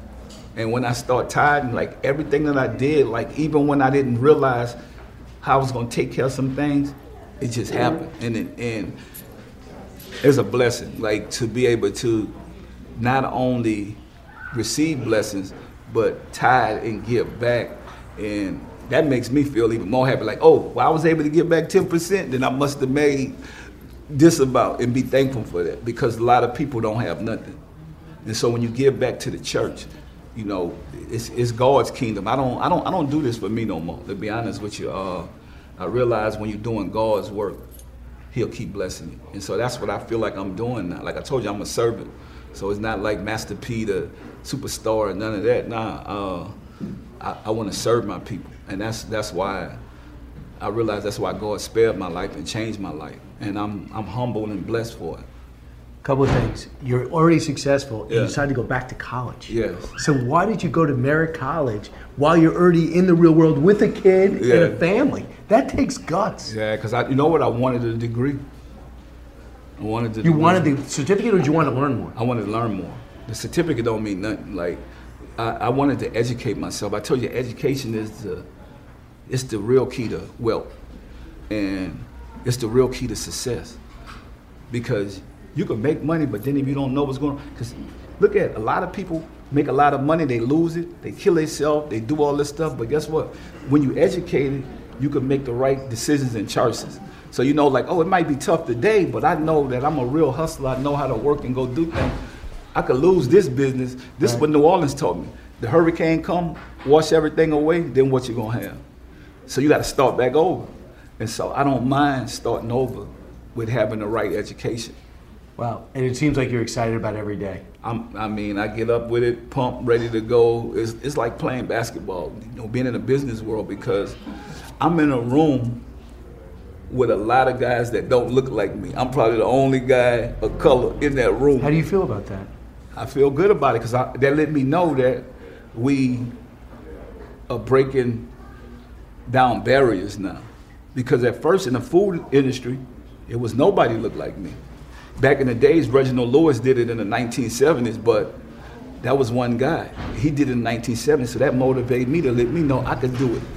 [SPEAKER 2] And when I start tithing, like everything that I did, like even when I didn't realize how I was gonna take care of some things, it just happened. And it, and it's a blessing, like to be able to not only receive blessings, but tithe and give back. And that makes me feel even more happy. Like, oh, well, I was able to give back ten percent, then I must have made this about and be thankful for that, because a lot of people don't have nothing. And so when you give back to the church, you know, it's, it's God's kingdom. I don't, I don't, I don't do this for me no more. To be honest with you, uh, I realize when you're doing God's work, He'll keep blessing you. And so that's what I feel like I'm doing now. Like I told you, I'm a servant. So it's not like Master P, the superstar, and none of that. Nah, uh, I, I want to serve my people. And that's that's why I realize that's why God spared my life and changed my life. And I'm I'm humble and blessed for it.
[SPEAKER 1] Couple of things. You're already successful and
[SPEAKER 2] yeah.
[SPEAKER 1] you decided to go back to college.
[SPEAKER 2] Yes.
[SPEAKER 1] So why did you go to Merritt College while you're already in the real world with a kid
[SPEAKER 2] yeah.
[SPEAKER 1] and a family? That takes guts.
[SPEAKER 2] Yeah, because I, you know what? I wanted a degree. I wanted the
[SPEAKER 1] You
[SPEAKER 2] degree.
[SPEAKER 1] wanted the certificate, or did you want to learn more?
[SPEAKER 2] I wanted to learn more. The certificate don't mean nothing. Like, I, I wanted to educate myself. I told you, education is the, it's the real key to wealth, and it's the real key to success. Because you can make money, but then if you don't know what's going on, because look at a lot of people make a lot of money, they lose it, they kill themselves, they do all this stuff. But guess what? When you educated, you can make the right decisions and choices. So you know, like, oh, it might be tough today, but I know that I'm a real hustler. I know how to work and go do things. I could lose this business. This right. is what New Orleans taught me. The hurricane come, wash everything away, then what you gonna have? So you got to start back over. And so I don't mind starting over with having the right education.
[SPEAKER 1] Wow, and it seems like you're excited about every day.
[SPEAKER 2] I'm, I mean, I get up with it, pumped, ready to go. It's, it's like playing basketball, you know, being in the business world, because I'm in a room with a lot of guys that don't look like me. I'm probably the only guy of color in that room.
[SPEAKER 1] How do you feel about that?
[SPEAKER 2] I feel good about it, because that let me know that we are breaking down barriers now. Because at first in the food industry, it was nobody looked like me. Back in the days, Reginald Lewis did it in the nineteen seventies, but that was one guy. He did it in the nineteen seventies, so that motivated me to let me know I could do it.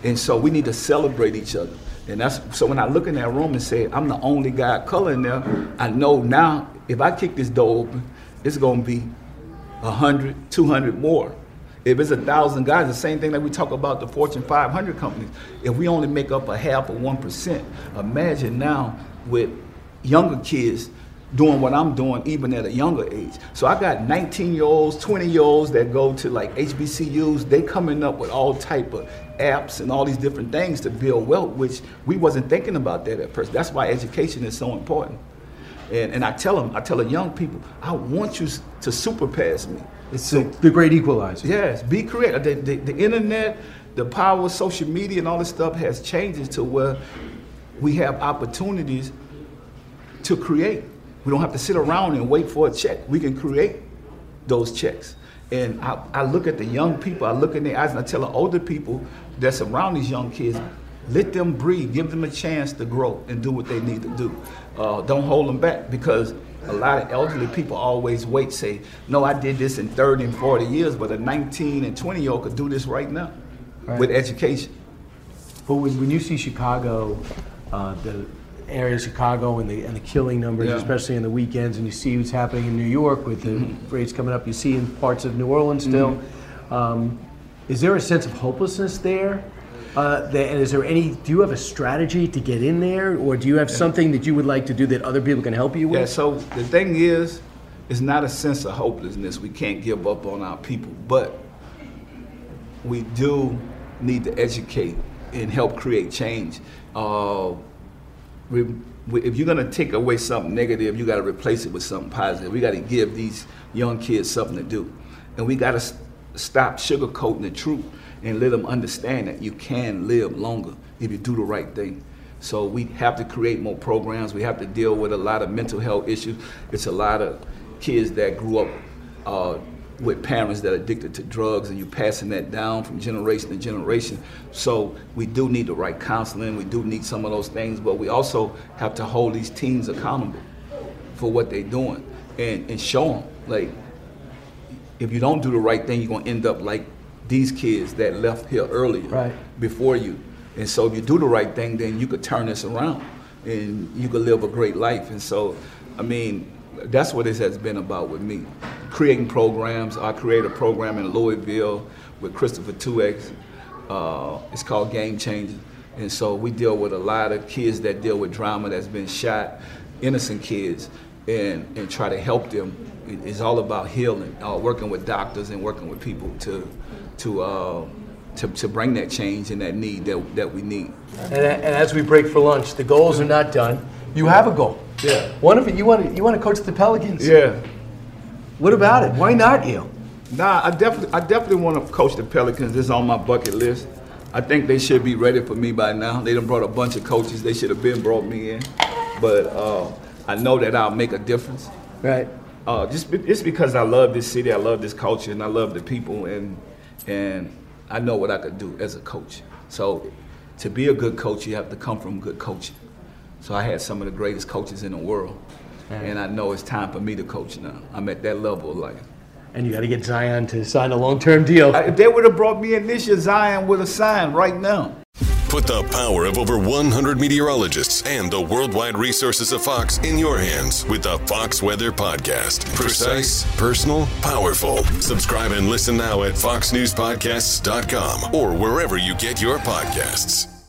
[SPEAKER 2] And so we need to celebrate each other. And that's so when I look in that room and say, I'm the only guy of color in there, I know now if I kick this door open, it's gonna be one hundred, two hundred more. If it's a thousand guys, the same thing that we talk about the Fortune five hundred companies. If we only make up a half of one percent, imagine now with younger kids doing what I'm doing even at a younger age. So I got nineteen year olds, twenty year olds that go to like H B C Us. They coming up with all type of apps and all these different things to build wealth, which we wasn't thinking about that at first. That's why education is so important. And, and I tell them, I tell the young people, I want you to surpass me.
[SPEAKER 1] It's so, the great equalizer.
[SPEAKER 2] Yes, be creative. The, the, the internet, the power of social media and all this stuff has changed to where we have opportunities to create. We don't have to sit around and wait for a check. We can create those checks. And I, I look at the young people, I look in their eyes, and I tell the older people that's around these young kids, let them breathe, give them a chance to grow and do what they need to do. Uh, don't hold them back, because a lot of elderly people always wait, say, no, I did this in thirty and forty years, but a nineteen and twenty year old could do this right now right. with education.
[SPEAKER 1] But when, when you see Chicago, uh, the area of Chicago and the and the killing numbers, yeah. especially in the weekends, and you see what's happening in New York with the mm-hmm. rates coming up, you see in parts of New Orleans still. Mm-hmm. Um, is there a sense of hopelessness there? Uh, that, and is there any, do you have a strategy to get in there, or do you have yeah. something that you would like to do that other people can help you with?
[SPEAKER 2] Yeah, so the thing is, it's not a sense of hopelessness. We can't give up on our people, but we do need to educate and help create change. Uh, we, we, if you're gonna take away something negative, you gotta replace it with something positive. We gotta give these young kids something to do. And we gotta st- stop sugarcoating the truth and let them understand that you can live longer if you do the right thing. So we have to create more programs. We have to deal with a lot of mental health issues. It's a lot of kids that grew up uh, with parents that are addicted to drugs, and you're passing that down from generation to generation. So we do need the right counseling. We do need some of those things, but we also have to hold these teens accountable for what they're doing and, and show them, like, if you don't do the right thing, you're gonna end up like these kids that left here earlier
[SPEAKER 1] right.
[SPEAKER 2] before you. And so if you do the right thing, then you could turn this around and you could live a great life. And so, I mean, that's what this has been about with me. Creating programs. I created a program in Louisville with Christopher two X. Uh, it's called Game Changer. And so we deal with a lot of kids that deal with drama that's been shot, innocent kids, and, and try to help them. It's all about healing, uh, working with doctors and working with people to to uh, to, to bring that change and that need that, that we need.
[SPEAKER 1] And, and as we break for lunch, the goals are not done. You have a goal.
[SPEAKER 2] Yeah.
[SPEAKER 1] One of it, you want to you want to coach the Pelicans.
[SPEAKER 2] Yeah.
[SPEAKER 1] What about it? Why not you?
[SPEAKER 2] Nah, I definitely I definitely want to coach the Pelicans. This is on my bucket list. I think they should be ready for me by now. They done brought a bunch of coaches. They should have been brought me in. But uh, I know that I'll make a difference.
[SPEAKER 1] Right.
[SPEAKER 2] Uh, just just because I love this city, I love this culture, and I love the people, and and I know what I could do as a coach. So to be a good coach, you have to come from good coaching. So I had some of the greatest coaches in the world, right. and I know it's time for me to coach now. I'm at that level of life.
[SPEAKER 1] And you got to get Zion to sign a long-term deal.
[SPEAKER 2] I, if they would have brought me in this year, Zion would have signed right now.
[SPEAKER 3] Put the power of over one hundred meteorologists and the worldwide resources of Fox in your hands with the Fox Weather Podcast. Precise, personal, powerful. Subscribe and listen now at fox news podcasts dot com or wherever you get your podcasts.